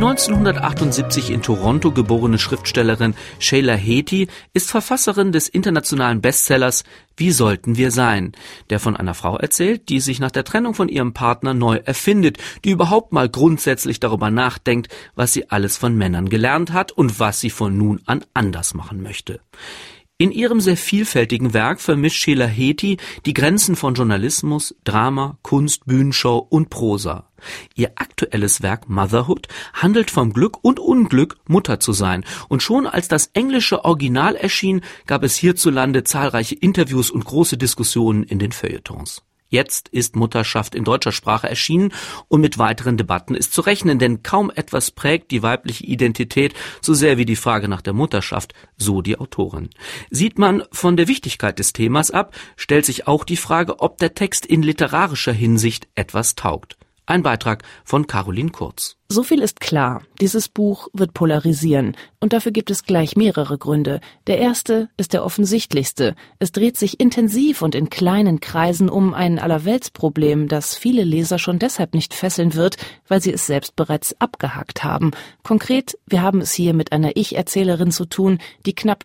1978 in Toronto geborene Schriftstellerin Sheila Heti ist Verfasserin des internationalen Bestsellers Wie sollten wir sein?, der von einer Frau erzählt, die sich nach der Trennung von ihrem Partner neu erfindet, die überhaupt mal grundsätzlich darüber nachdenkt, was sie alles von Männern gelernt hat und was sie von nun an anders machen möchte. In ihrem sehr vielfältigen Werk vermischt Sheila Heti die Grenzen von Journalismus, Drama, Kunst, Bühnenshow und Prosa. Ihr aktuelles Werk Motherhood handelt vom Glück und Unglück, Mutter zu sein. Und schon als das englische Original erschien, gab es hierzulande zahlreiche Interviews und große Diskussionen in den Feuilletons. Jetzt ist Mutterschaft in deutscher Sprache erschienen und mit weiteren Debatten ist zu rechnen, denn kaum etwas prägt die weibliche Identität so sehr wie die Frage nach der Mutterschaft, so die Autorin. Sieht man von der Wichtigkeit des Themas ab, stellt sich auch die Frage, ob der Text in literarischer Hinsicht etwas taugt. Ein Beitrag von Caroline Kurz. So viel ist klar, dieses Buch wird polarisieren und dafür gibt es gleich mehrere Gründe. Der erste ist der offensichtlichste. Es dreht sich intensiv und in kleinen Kreisen um ein Allerweltsproblem, das viele Leser schon deshalb nicht fesseln wird, weil sie es selbst bereits abgehakt haben. Konkret, wir haben es hier mit einer Ich-Erzählerin zu tun, die knapp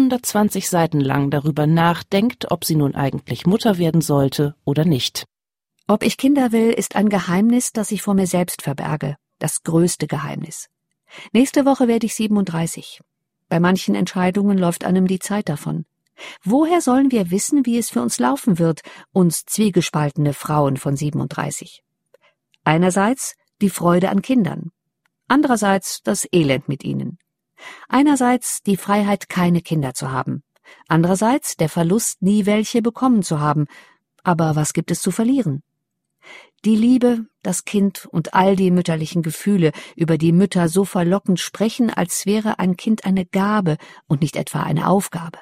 320 Seiten lang darüber nachdenkt, ob sie nun eigentlich Mutter werden sollte oder nicht. Ob ich Kinder will, ist ein Geheimnis, das ich vor mir selbst verberge. Das größte Geheimnis. Nächste Woche werde ich 37. Bei manchen Entscheidungen läuft einem die Zeit davon. Woher sollen wir wissen, wie es für uns laufen wird, uns zwiegespaltene Frauen von 37? Einerseits die Freude an Kindern. Andererseits das Elend mit ihnen. Einerseits die Freiheit, keine Kinder zu haben. Andererseits der Verlust, nie welche bekommen zu haben. Aber was gibt es zu verlieren? Die Liebe, das Kind und all die mütterlichen Gefühle, über die Mütter so verlockend sprechen, als wäre ein Kind eine Gabe und nicht etwa eine Aufgabe.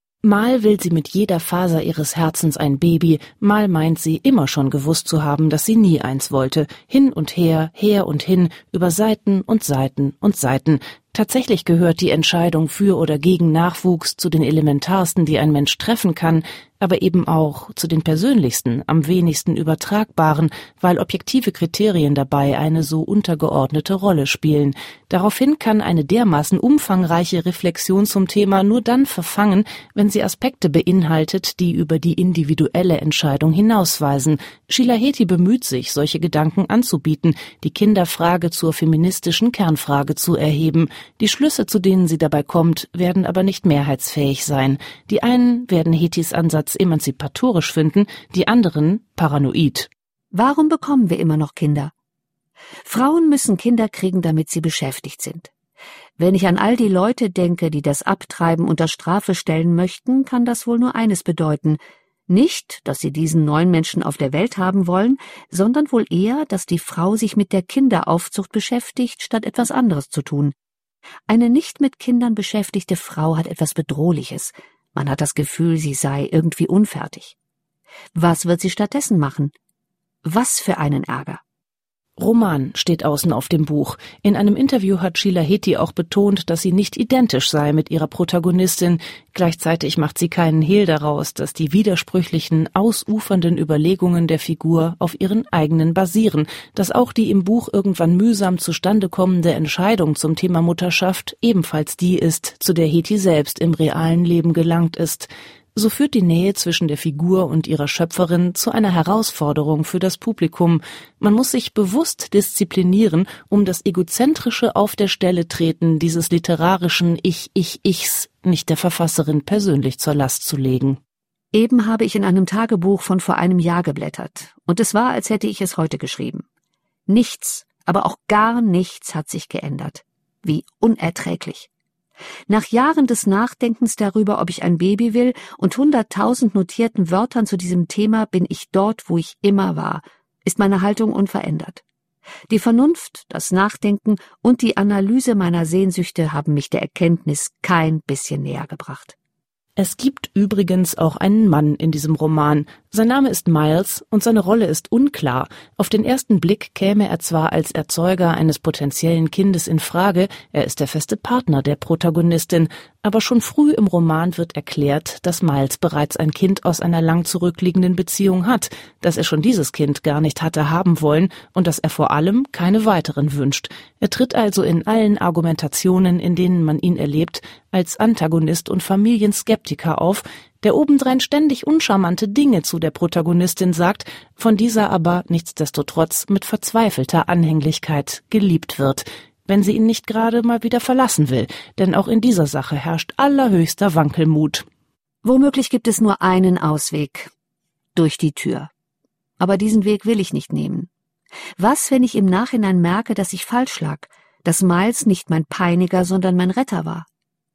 Mal will sie mit jeder Faser ihres Herzens ein Baby, mal meint sie immer schon gewusst zu haben, dass sie nie eins wollte. Hin und her, her und hin, über Seiten und Seiten und Seiten. Tatsächlich gehört die Entscheidung für oder gegen Nachwuchs zu den elementarsten, die ein Mensch treffen kann, aber eben auch zu den persönlichsten, am wenigsten übertragbaren, weil objektive Kriterien dabei eine so untergeordnete Rolle spielen. Daraufhin kann eine dermaßen umfangreiche Reflexion zum Thema nur dann verfangen, wenn sie Aspekte beinhaltet, die über die individuelle Entscheidung hinausweisen. Sheila Heti bemüht sich, solche Gedanken anzubieten, die Kinderfrage zur feministischen Kernfrage zu erheben. Die Schlüsse, zu denen sie dabei kommt, werden aber nicht mehrheitsfähig sein. Die einen werden Hetis Ansatz emanzipatorisch finden, die anderen paranoid. Warum bekommen wir immer noch Kinder? Frauen müssen Kinder kriegen, damit sie beschäftigt sind. Wenn ich an all die Leute denke, die das Abtreiben unter Strafe stellen möchten, kann das wohl nur eines bedeuten. Nicht, dass sie diesen neuen Menschen auf der Welt haben wollen, sondern wohl eher, dass die Frau sich mit der Kinderaufzucht beschäftigt, statt etwas anderes zu tun. Eine nicht mit Kindern beschäftigte Frau hat etwas Bedrohliches. Man hat das Gefühl, sie sei irgendwie unfertig. Was wird sie stattdessen machen? Was für einen Ärger. Roman steht außen auf dem Buch. In einem Interview hat Sheila Heti auch betont, dass sie nicht identisch sei mit ihrer Protagonistin. Gleichzeitig macht sie keinen Hehl daraus, dass die widersprüchlichen, ausufernden Überlegungen der Figur auf ihren eigenen basieren, dass auch die im Buch irgendwann mühsam zustande kommende Entscheidung zum Thema Mutterschaft ebenfalls die ist, zu der Heti selbst im realen Leben gelangt ist. So führt die Nähe zwischen der Figur und ihrer Schöpferin zu einer Herausforderung für das Publikum. Man muss sich bewusst disziplinieren, um das egozentrische Auf der Stelle treten dieses literarischen Ichs nicht der Verfasserin persönlich zur Last zu legen. Eben habe ich in einem Tagebuch von vor einem Jahr geblättert, und es war, als hätte ich es heute geschrieben. Nichts, aber auch gar nichts hat sich geändert. Wie unerträglich. Nach Jahren des Nachdenkens darüber, ob ich ein Baby will und 100.000 notierten Wörtern zu diesem Thema bin ich dort, wo ich immer war, ist meine Haltung unverändert. Die Vernunft, das Nachdenken und die Analyse meiner Sehnsüchte haben mich der Erkenntnis kein bisschen näher gebracht. Es gibt übrigens auch einen Mann in diesem Roman. Sein Name ist Miles und seine Rolle ist unklar. Auf den ersten Blick käme er zwar als Erzeuger eines potenziellen Kindes in Frage, er ist der feste Partner der Protagonistin, aber schon früh im Roman wird erklärt, dass Miles bereits ein Kind aus einer lang zurückliegenden Beziehung hat, dass er schon dieses Kind gar nicht hatte haben wollen und dass er vor allem keine weiteren wünscht. Er tritt also in allen Argumentationen, in denen man ihn erlebt, als Antagonist und Familienskeptiker auf, der obendrein ständig uncharmante Dinge zu der Protagonistin sagt, von dieser aber nichtsdestotrotz mit verzweifelter Anhänglichkeit geliebt wird, wenn sie ihn nicht gerade mal wieder verlassen will, denn auch in dieser Sache herrscht allerhöchster Wankelmut. Womöglich gibt es nur einen Ausweg: durch die Tür. Aber diesen Weg will ich nicht nehmen. Was, wenn ich im Nachhinein merke, dass ich falsch lag, dass Miles nicht mein Peiniger, sondern mein Retter war?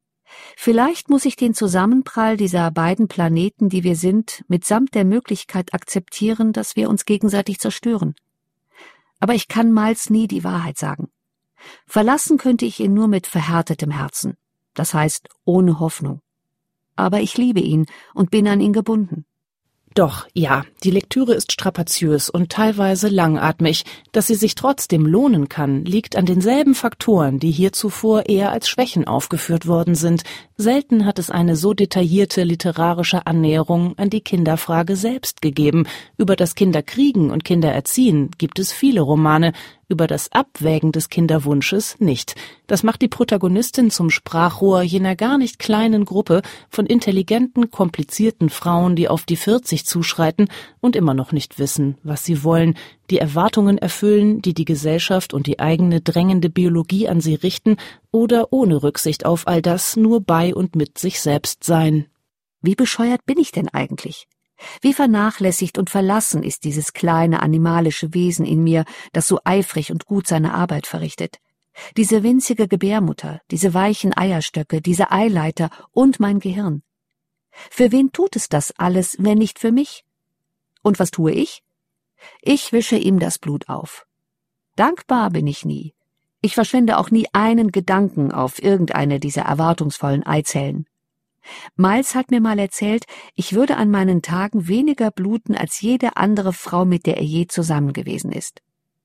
Vielleicht muss ich den Zusammenprall dieser beiden Planeten, die wir sind, mitsamt der Möglichkeit akzeptieren, dass wir uns gegenseitig zerstören. Aber ich kann Miles nie die Wahrheit sagen. Verlassen könnte ich ihn nur mit verhärtetem Herzen, das heißt ohne Hoffnung. Aber ich liebe ihn und bin an ihn gebunden. Doch, ja, die Lektüre ist strapaziös und teilweise langatmig. Dass sie sich trotzdem lohnen kann, liegt an denselben Faktoren, die hier zuvor eher als Schwächen aufgeführt worden sind. Selten hat es eine so detaillierte literarische Annäherung an die Kinderfrage selbst gegeben. Über das Kinderkriegen und Kindererziehen gibt es viele Romane, über das Abwägen des Kinderwunsches nicht. Das macht die Protagonistin zum Sprachrohr jener gar nicht kleinen Gruppe von intelligenten, komplizierten Frauen, die auf die 40 zuschreiten und immer noch nicht wissen, was sie wollen, die Erwartungen erfüllen, die die Gesellschaft und die eigene drängende Biologie an sie richten oder ohne Rücksicht auf all das nur bei und mit sich selbst sein. Wie bescheuert bin ich denn eigentlich? Wie vernachlässigt und verlassen ist dieses kleine animalische Wesen in mir, das so eifrig und gut seine Arbeit verrichtet. Diese winzige Gebärmutter, diese weichen Eierstöcke, diese Eileiter und mein Gehirn. Für wen tut es das alles, wenn nicht für mich? Und was tue ich? Ich wische ihm das Blut auf. Dankbar bin ich nie. Ich verschwende auch nie einen Gedanken auf irgendeine dieser erwartungsvollen Eizellen. Miles hat mir mal erzählt, ich würde an meinen Tagen weniger bluten als jede andere Frau, mit der er je zusammen gewesen ist.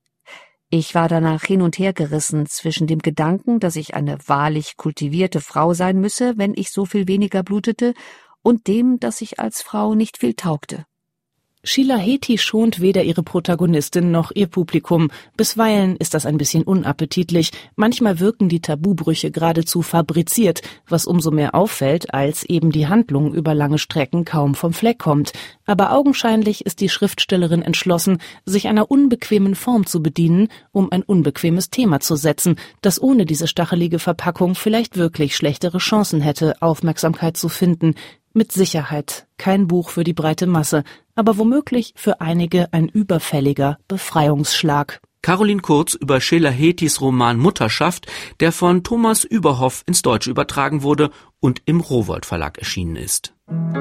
Ich war danach hin und her gerissen zwischen dem Gedanken, dass ich eine wahrlich kultivierte Frau sein müsse, wenn ich so viel weniger blutete, und dem, dass ich als Frau nicht viel taugte. Sheila Heti schont weder ihre Protagonistin noch ihr Publikum. Bisweilen ist das ein bisschen unappetitlich. Manchmal wirken die Tabubrüche geradezu fabriziert, was umso mehr auffällt, als eben die Handlung über lange Strecken kaum vom Fleck kommt. Aber augenscheinlich ist die Schriftstellerin entschlossen, sich einer unbequemen Form zu bedienen, um ein unbequemes Thema zu setzen, das ohne diese stachelige Verpackung vielleicht wirklich schlechtere Chancen hätte, Aufmerksamkeit zu finden. Mit Sicherheit kein Buch für die breite Masse, aber womöglich für einige ein überfälliger Befreiungsschlag. Caroline Kurz über Sheila Hetis Roman Mutterschaft, der von Thomas Überhoff ins Deutsche übertragen wurde und im Rowohlt Verlag erschienen ist.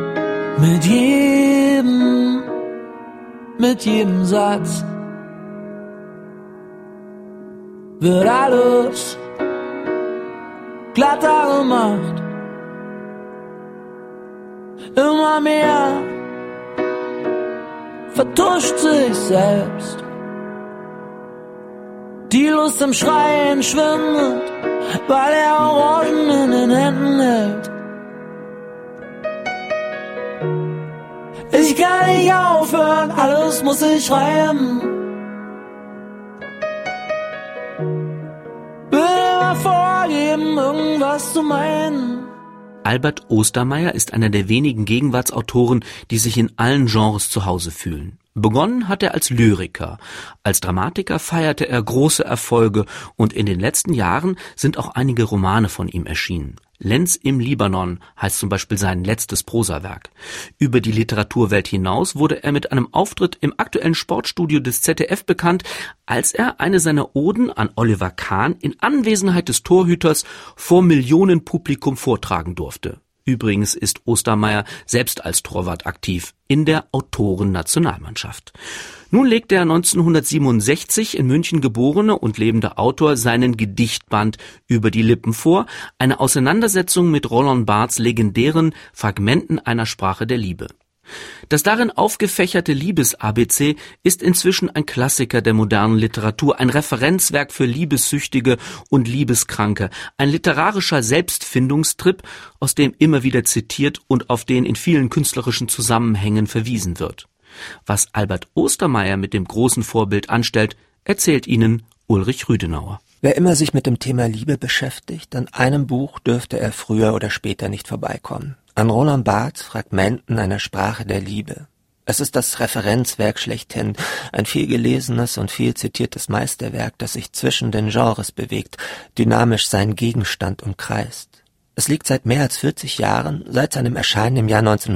Mit jedem Satz wird alles glatter gemacht. Immer mehr vertuscht sich selbst. Die Lust am Schreien schwindet, weil er Orangen in den Händen hält. Ich kann nicht aufhören, alles muss sich reimen. Will immer vorgeben, irgendwas zu meinen. Albert Ostermeier ist einer der wenigen Gegenwartsautoren, die sich in allen Genres zu Hause fühlen. Begonnen hat er als Lyriker. Als Dramatiker feierte er große Erfolge und in den letzten Jahren sind auch einige Romane von ihm erschienen. Lenz im Libanon heißt zum Beispiel sein letztes Prosawerk. Über die Literaturwelt hinaus wurde er mit einem Auftritt im aktuellen Sportstudio des ZDF bekannt, als er eine seiner Oden an Oliver Kahn in Anwesenheit des Torhüters vor Millionenpublikum vortragen durfte. Übrigens ist Ostermeyer selbst als Torwart aktiv in der Autorennationalmannschaft. Nun legt der 1967 in München geborene und lebende Autor seinen Gedichtband Über die Lippen vor, eine Auseinandersetzung mit Roland Barths legendären Fragmenten einer Sprache der Liebe. Das darin aufgefächerte Liebes-ABC ist inzwischen ein Klassiker der modernen Literatur, ein Referenzwerk für Liebessüchtige und Liebeskranke, ein literarischer Selbstfindungstrip, aus dem immer wieder zitiert und auf den in vielen künstlerischen Zusammenhängen verwiesen wird. Was Albert Ostermeyer mit dem großen Vorbild anstellt, erzählt Ihnen Ulrich Rüdenauer. Wer immer sich mit dem Thema Liebe beschäftigt, an einem Buch dürfte er früher oder später nicht vorbeikommen. An Roland Barths Fragmenten einer Sprache der Liebe. Es ist das Referenzwerk schlechthin, ein viel gelesenes und viel zitiertes Meisterwerk, das sich zwischen den Genres bewegt, dynamisch seinen Gegenstand umkreist. Es liegt seit mehr als 40 Jahren, seit seinem Erscheinen im Jahr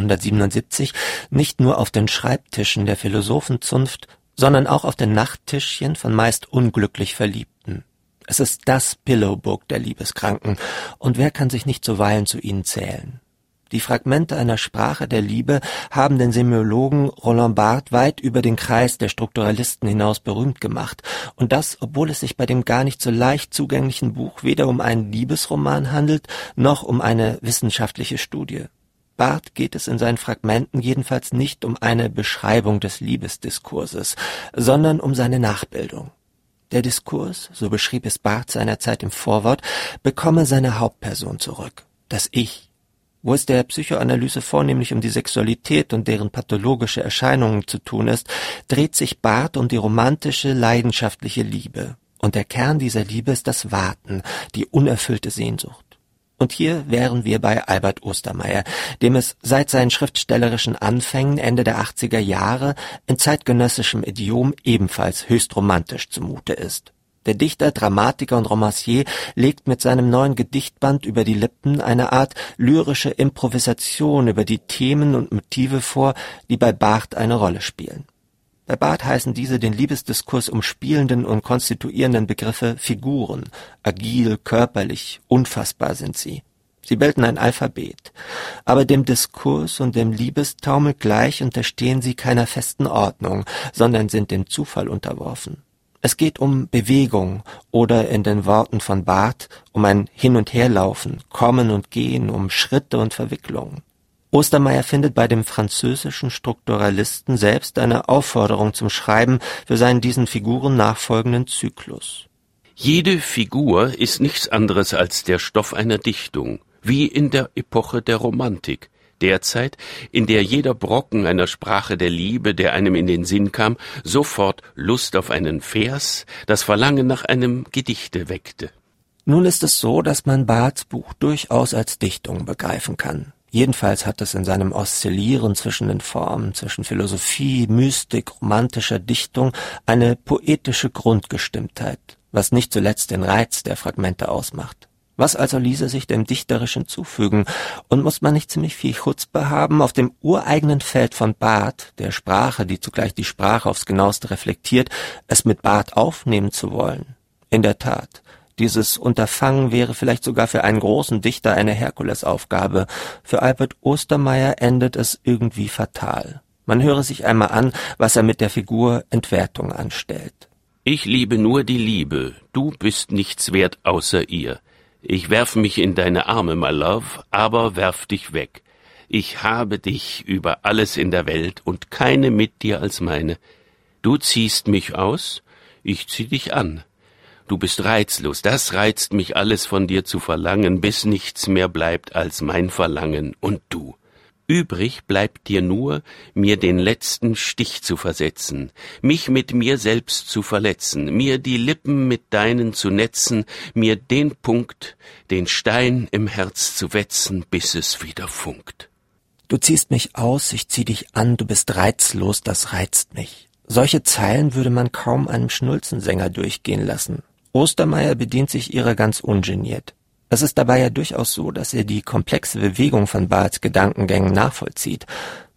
1977, nicht nur auf den Schreibtischen der Philosophenzunft, sondern auch auf den Nachttischchen von meist unglücklich Verliebten. Es ist das Pillowbook der Liebeskranken, und wer kann sich nicht zuweilen zu ihnen zählen? Die Fragmente einer Sprache der Liebe haben den Semiologen Roland Barthes weit über den Kreis der Strukturalisten hinaus berühmt gemacht. Und das, obwohl es sich bei dem gar nicht so leicht zugänglichen Buch weder um einen Liebesroman handelt, noch um eine wissenschaftliche Studie. Barthes geht es in seinen Fragmenten jedenfalls nicht um eine Beschreibung des Liebesdiskurses, sondern um seine Nachbildung. Der Diskurs, so beschrieb es Barthes seinerzeit im Vorwort, bekomme seine Hauptperson zurück, das Ich. Wo es der Psychoanalyse vornehmlich um die Sexualität und deren pathologische Erscheinungen zu tun ist, dreht sich Barthes um die romantische, leidenschaftliche Liebe. Und der Kern dieser Liebe ist das Warten, die unerfüllte Sehnsucht. Und hier wären wir bei Albert Ostermeyer, dem es seit seinen schriftstellerischen Anfängen Ende der 80er Jahre in zeitgenössischem Idiom ebenfalls höchst romantisch zumute ist. Der Dichter, Dramatiker und Romancier legt mit seinem neuen Gedichtband Über die Lippen eine Art lyrische Improvisation über die Themen und Motive vor, die bei Barthes eine Rolle spielen. Bei Barthes heißen diese den Liebesdiskurs umspielenden und konstituierenden Begriffe Figuren. Agil, körperlich, unfassbar sind sie. Sie bilden ein Alphabet. Aber dem Diskurs und dem Liebestaumel gleich unterstehen sie keiner festen Ordnung, sondern sind dem Zufall unterworfen. Es geht um Bewegung oder in den Worten von Barthes um ein Hin- und Herlaufen, Kommen und Gehen, um Schritte und Verwicklungen. Ostermeyer findet bei dem französischen Strukturalisten selbst eine Aufforderung zum Schreiben für seinen diesen Figuren nachfolgenden Zyklus. Jede Figur ist nichts anderes als der Stoff einer Dichtung, wie in der Epoche der Romantik. Derzeit, in der jeder Brocken einer Sprache der Liebe, der einem in den Sinn kam, sofort Lust auf einen Vers, das Verlangen nach einem Gedichte weckte. Nun ist es so, dass man Barths Buch durchaus als Dichtung begreifen kann. Jedenfalls hat es in seinem Oszillieren zwischen den Formen, zwischen Philosophie, Mystik, romantischer Dichtung eine poetische Grundgestimmtheit, was nicht zuletzt den Reiz der Fragmente ausmacht. Was also ließe sich dem Dichterischen zufügen, und muss man nicht ziemlich viel Chutzpe haben, auf dem ureigenen Feld von Barthes, der Sprache, die zugleich die Sprache aufs Genaueste reflektiert, es mit Barthes aufnehmen zu wollen? In der Tat, dieses Unterfangen wäre vielleicht sogar für einen großen Dichter eine Herkulesaufgabe. Für Albert Ostermeyer endet es irgendwie fatal. Man höre sich einmal an, was er mit der Figur Entwertung anstellt. Ich liebe nur die Liebe, du bist nichts wert außer ihr. Ich werf mich in deine Arme, my love, aber werf dich weg. Ich habe dich über alles in der Welt und keine mit dir als meine. Du ziehst mich aus, ich zieh dich an. Du bist reizlos, das reizt mich alles von dir zu verlangen, bis nichts mehr bleibt als mein Verlangen und du. Übrig bleibt dir nur, mir den letzten Stich zu versetzen, mich mit mir selbst zu verletzen, mir die Lippen mit deinen zu netzen, mir den Punkt, den Stein im Herz zu wetzen, bis es wieder funkt. Du ziehst mich aus, ich zieh dich an, du bist reizlos, das reizt mich. Solche Zeilen würde man kaum einem Schnulzensänger durchgehen lassen. Ostermeyer bedient sich ihrer ganz ungeniert. Es ist dabei ja durchaus so, dass er die komplexe Bewegung von Barths Gedankengängen nachvollzieht.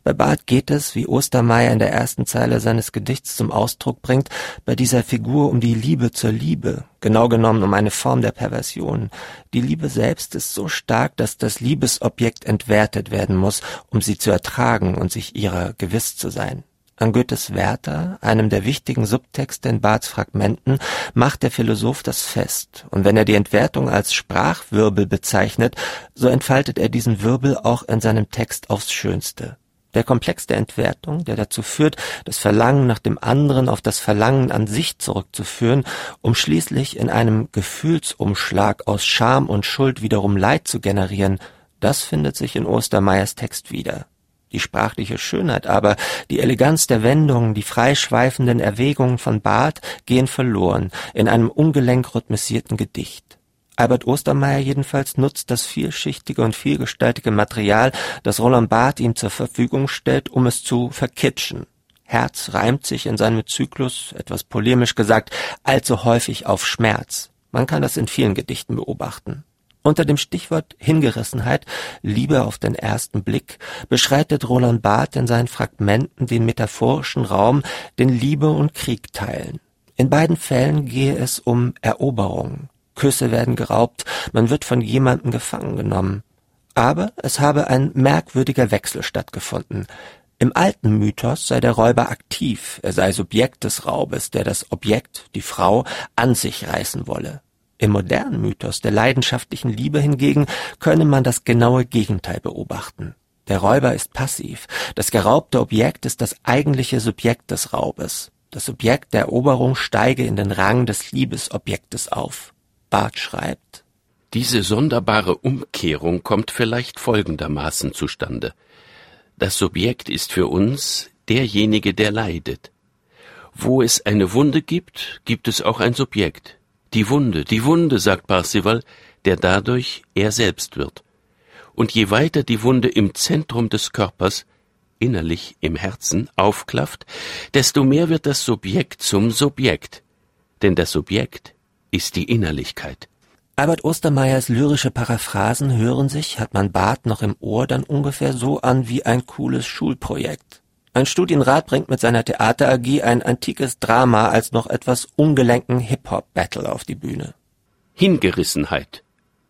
Bei Barth geht es, wie Ostermeyer in der ersten Zeile seines Gedichts zum Ausdruck bringt, bei dieser Figur um die Liebe zur Liebe, genau genommen um eine Form der Perversion. Die Liebe selbst ist so stark, dass das Liebesobjekt entwertet werden muss, um sie zu ertragen und sich ihrer gewiss zu sein. An Goethes Werther, einem der wichtigen Subtexte in Barths Fragmenten, macht der Philosoph das fest. Und wenn er die Entwertung als Sprachwirbel bezeichnet, so entfaltet er diesen Wirbel auch in seinem Text aufs Schönste. Der Komplex der Entwertung, der dazu führt, das Verlangen nach dem anderen auf das Verlangen an sich zurückzuführen, um schließlich in einem Gefühlsumschlag aus Scham und Schuld wiederum Leid zu generieren, das findet sich in Ostermeyers Text wieder. Die sprachliche Schönheit aber, die Eleganz der Wendungen, die freischweifenden Erwägungen von Barth gehen verloren in einem ungelenk rhythmisierten Gedicht. Albert Ostermeyer jedenfalls nutzt das vielschichtige und vielgestaltige Material, das Roland Barth ihm zur Verfügung stellt, um es zu verkitschen. Herz reimt sich in seinem Zyklus, etwas polemisch gesagt, allzu häufig auf Schmerz. Man kann das in vielen Gedichten beobachten. Unter dem Stichwort Hingerissenheit, Liebe auf den ersten Blick, beschreitet Roland Barth in seinen Fragmenten den metaphorischen Raum, den Liebe und Krieg teilen. In beiden Fällen gehe es um Eroberung. Küsse werden geraubt, man wird von jemandem gefangen genommen. Aber es habe ein merkwürdiger Wechsel stattgefunden. Im alten Mythos sei der Räuber aktiv, er sei Subjekt des Raubes, der das Objekt, die Frau, an sich reißen wolle. Im modernen Mythos der leidenschaftlichen Liebe hingegen könne man das genaue Gegenteil beobachten. Der Räuber ist passiv, das geraubte Objekt ist das eigentliche Subjekt des Raubes. Das Subjekt der Eroberung steige in den Rang des Liebesobjektes auf. Barth schreibt: Diese sonderbare Umkehrung kommt vielleicht folgendermaßen zustande. Das Subjekt ist für uns derjenige, der leidet. Wo es eine Wunde gibt, gibt es auch ein Subjekt. Die Wunde, sagt Parzival, der dadurch er selbst wird. Und je weiter die Wunde im Zentrum des Körpers, innerlich im Herzen, aufklafft, desto mehr wird das Subjekt zum Subjekt. Denn das Subjekt ist die Innerlichkeit. Albert Ostermeyers lyrische Paraphrasen hören sich, hat man Barth noch im Ohr, dann ungefähr so an wie ein cooles Schulprojekt. Ein Studienrat bringt mit seiner Theater AG ein antikes Drama als noch etwas ungelenken Hip-Hop-Battle auf die Bühne. Hingerissenheit.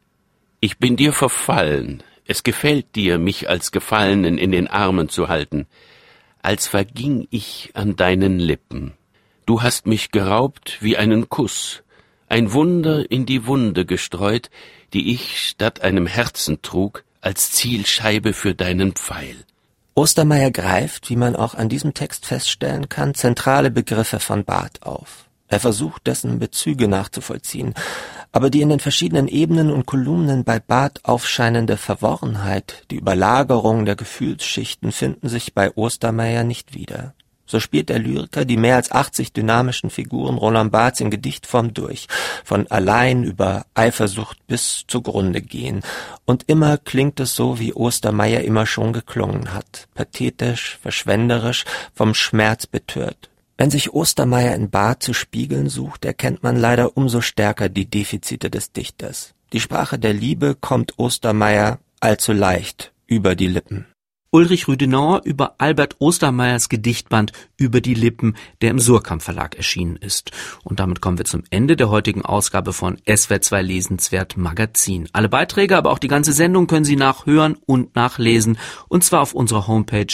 Ich bin dir verfallen. Es gefällt dir, mich als Gefallenen in den Armen zu halten. Als verging ich an deinen Lippen. Du hast mich geraubt wie einen Kuss, ein Wunder in die Wunde gestreut, die ich statt einem Herzen trug, als Zielscheibe für deinen Pfeil. Ostermeyer greift, wie man auch an diesem Text feststellen kann, zentrale Begriffe von Barth auf. Er versucht, dessen Bezüge nachzuvollziehen, aber die in den verschiedenen Ebenen und Kolumnen bei Barth aufscheinende Verworrenheit, die Überlagerung der Gefühlsschichten finden sich bei Ostermeyer nicht wieder. So spielt der Lyriker die mehr als 80 dynamischen Figuren Roland Barths in Gedichtform durch, von allein über Eifersucht bis zugrunde gehen. Und immer klingt es so, wie Ostermeyer immer schon geklungen hat, pathetisch, verschwenderisch, vom Schmerz betört. Wenn sich Ostermeyer in Barth zu spiegeln sucht, erkennt man leider umso stärker die Defizite des Dichters. Die Sprache der Liebe kommt Ostermeyer allzu leicht über die Lippen. Ulrich Rüdenauer über Albert Ostermeyers Gedichtband Über die Lippen, der im Suhrkamp Verlag erschienen ist. Und damit kommen wir zum Ende der heutigen Ausgabe von SWR2 Lesenswert Magazin. Alle Beiträge, aber auch die ganze Sendung können Sie nachhören und nachlesen, und zwar auf unserer Homepage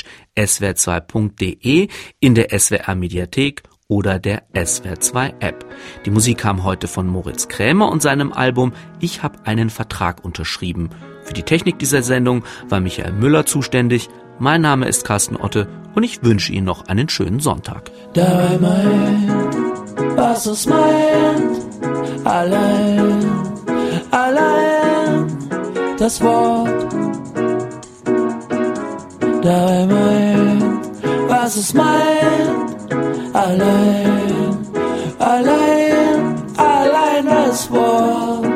swr2.de, in der SWR Mediathek oder der SWR2 App. Die Musik kam heute von Moritz Krämer und seinem Album Ich hab einen Vertrag unterschrieben. Für die Technik dieser Sendung war Michael Müller zuständig. Mein Name ist Carsten Otte und ich wünsche Ihnen noch einen schönen Sonntag. Dreimal, was es meint, allein, allein, das Wort. Dreimal, was es meint, allein, allein, allein das Wort.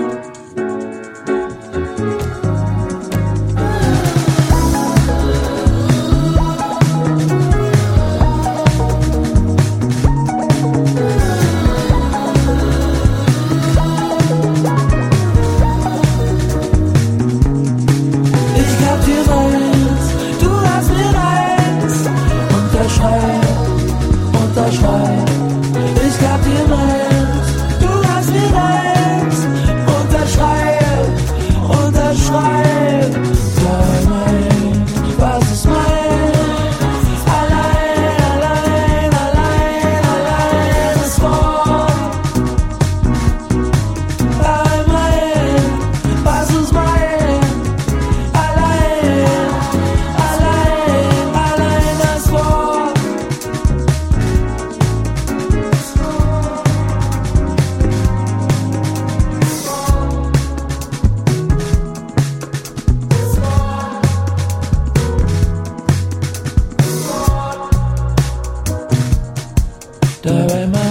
Ich gab dir recht, du hast mir recht, dabei mal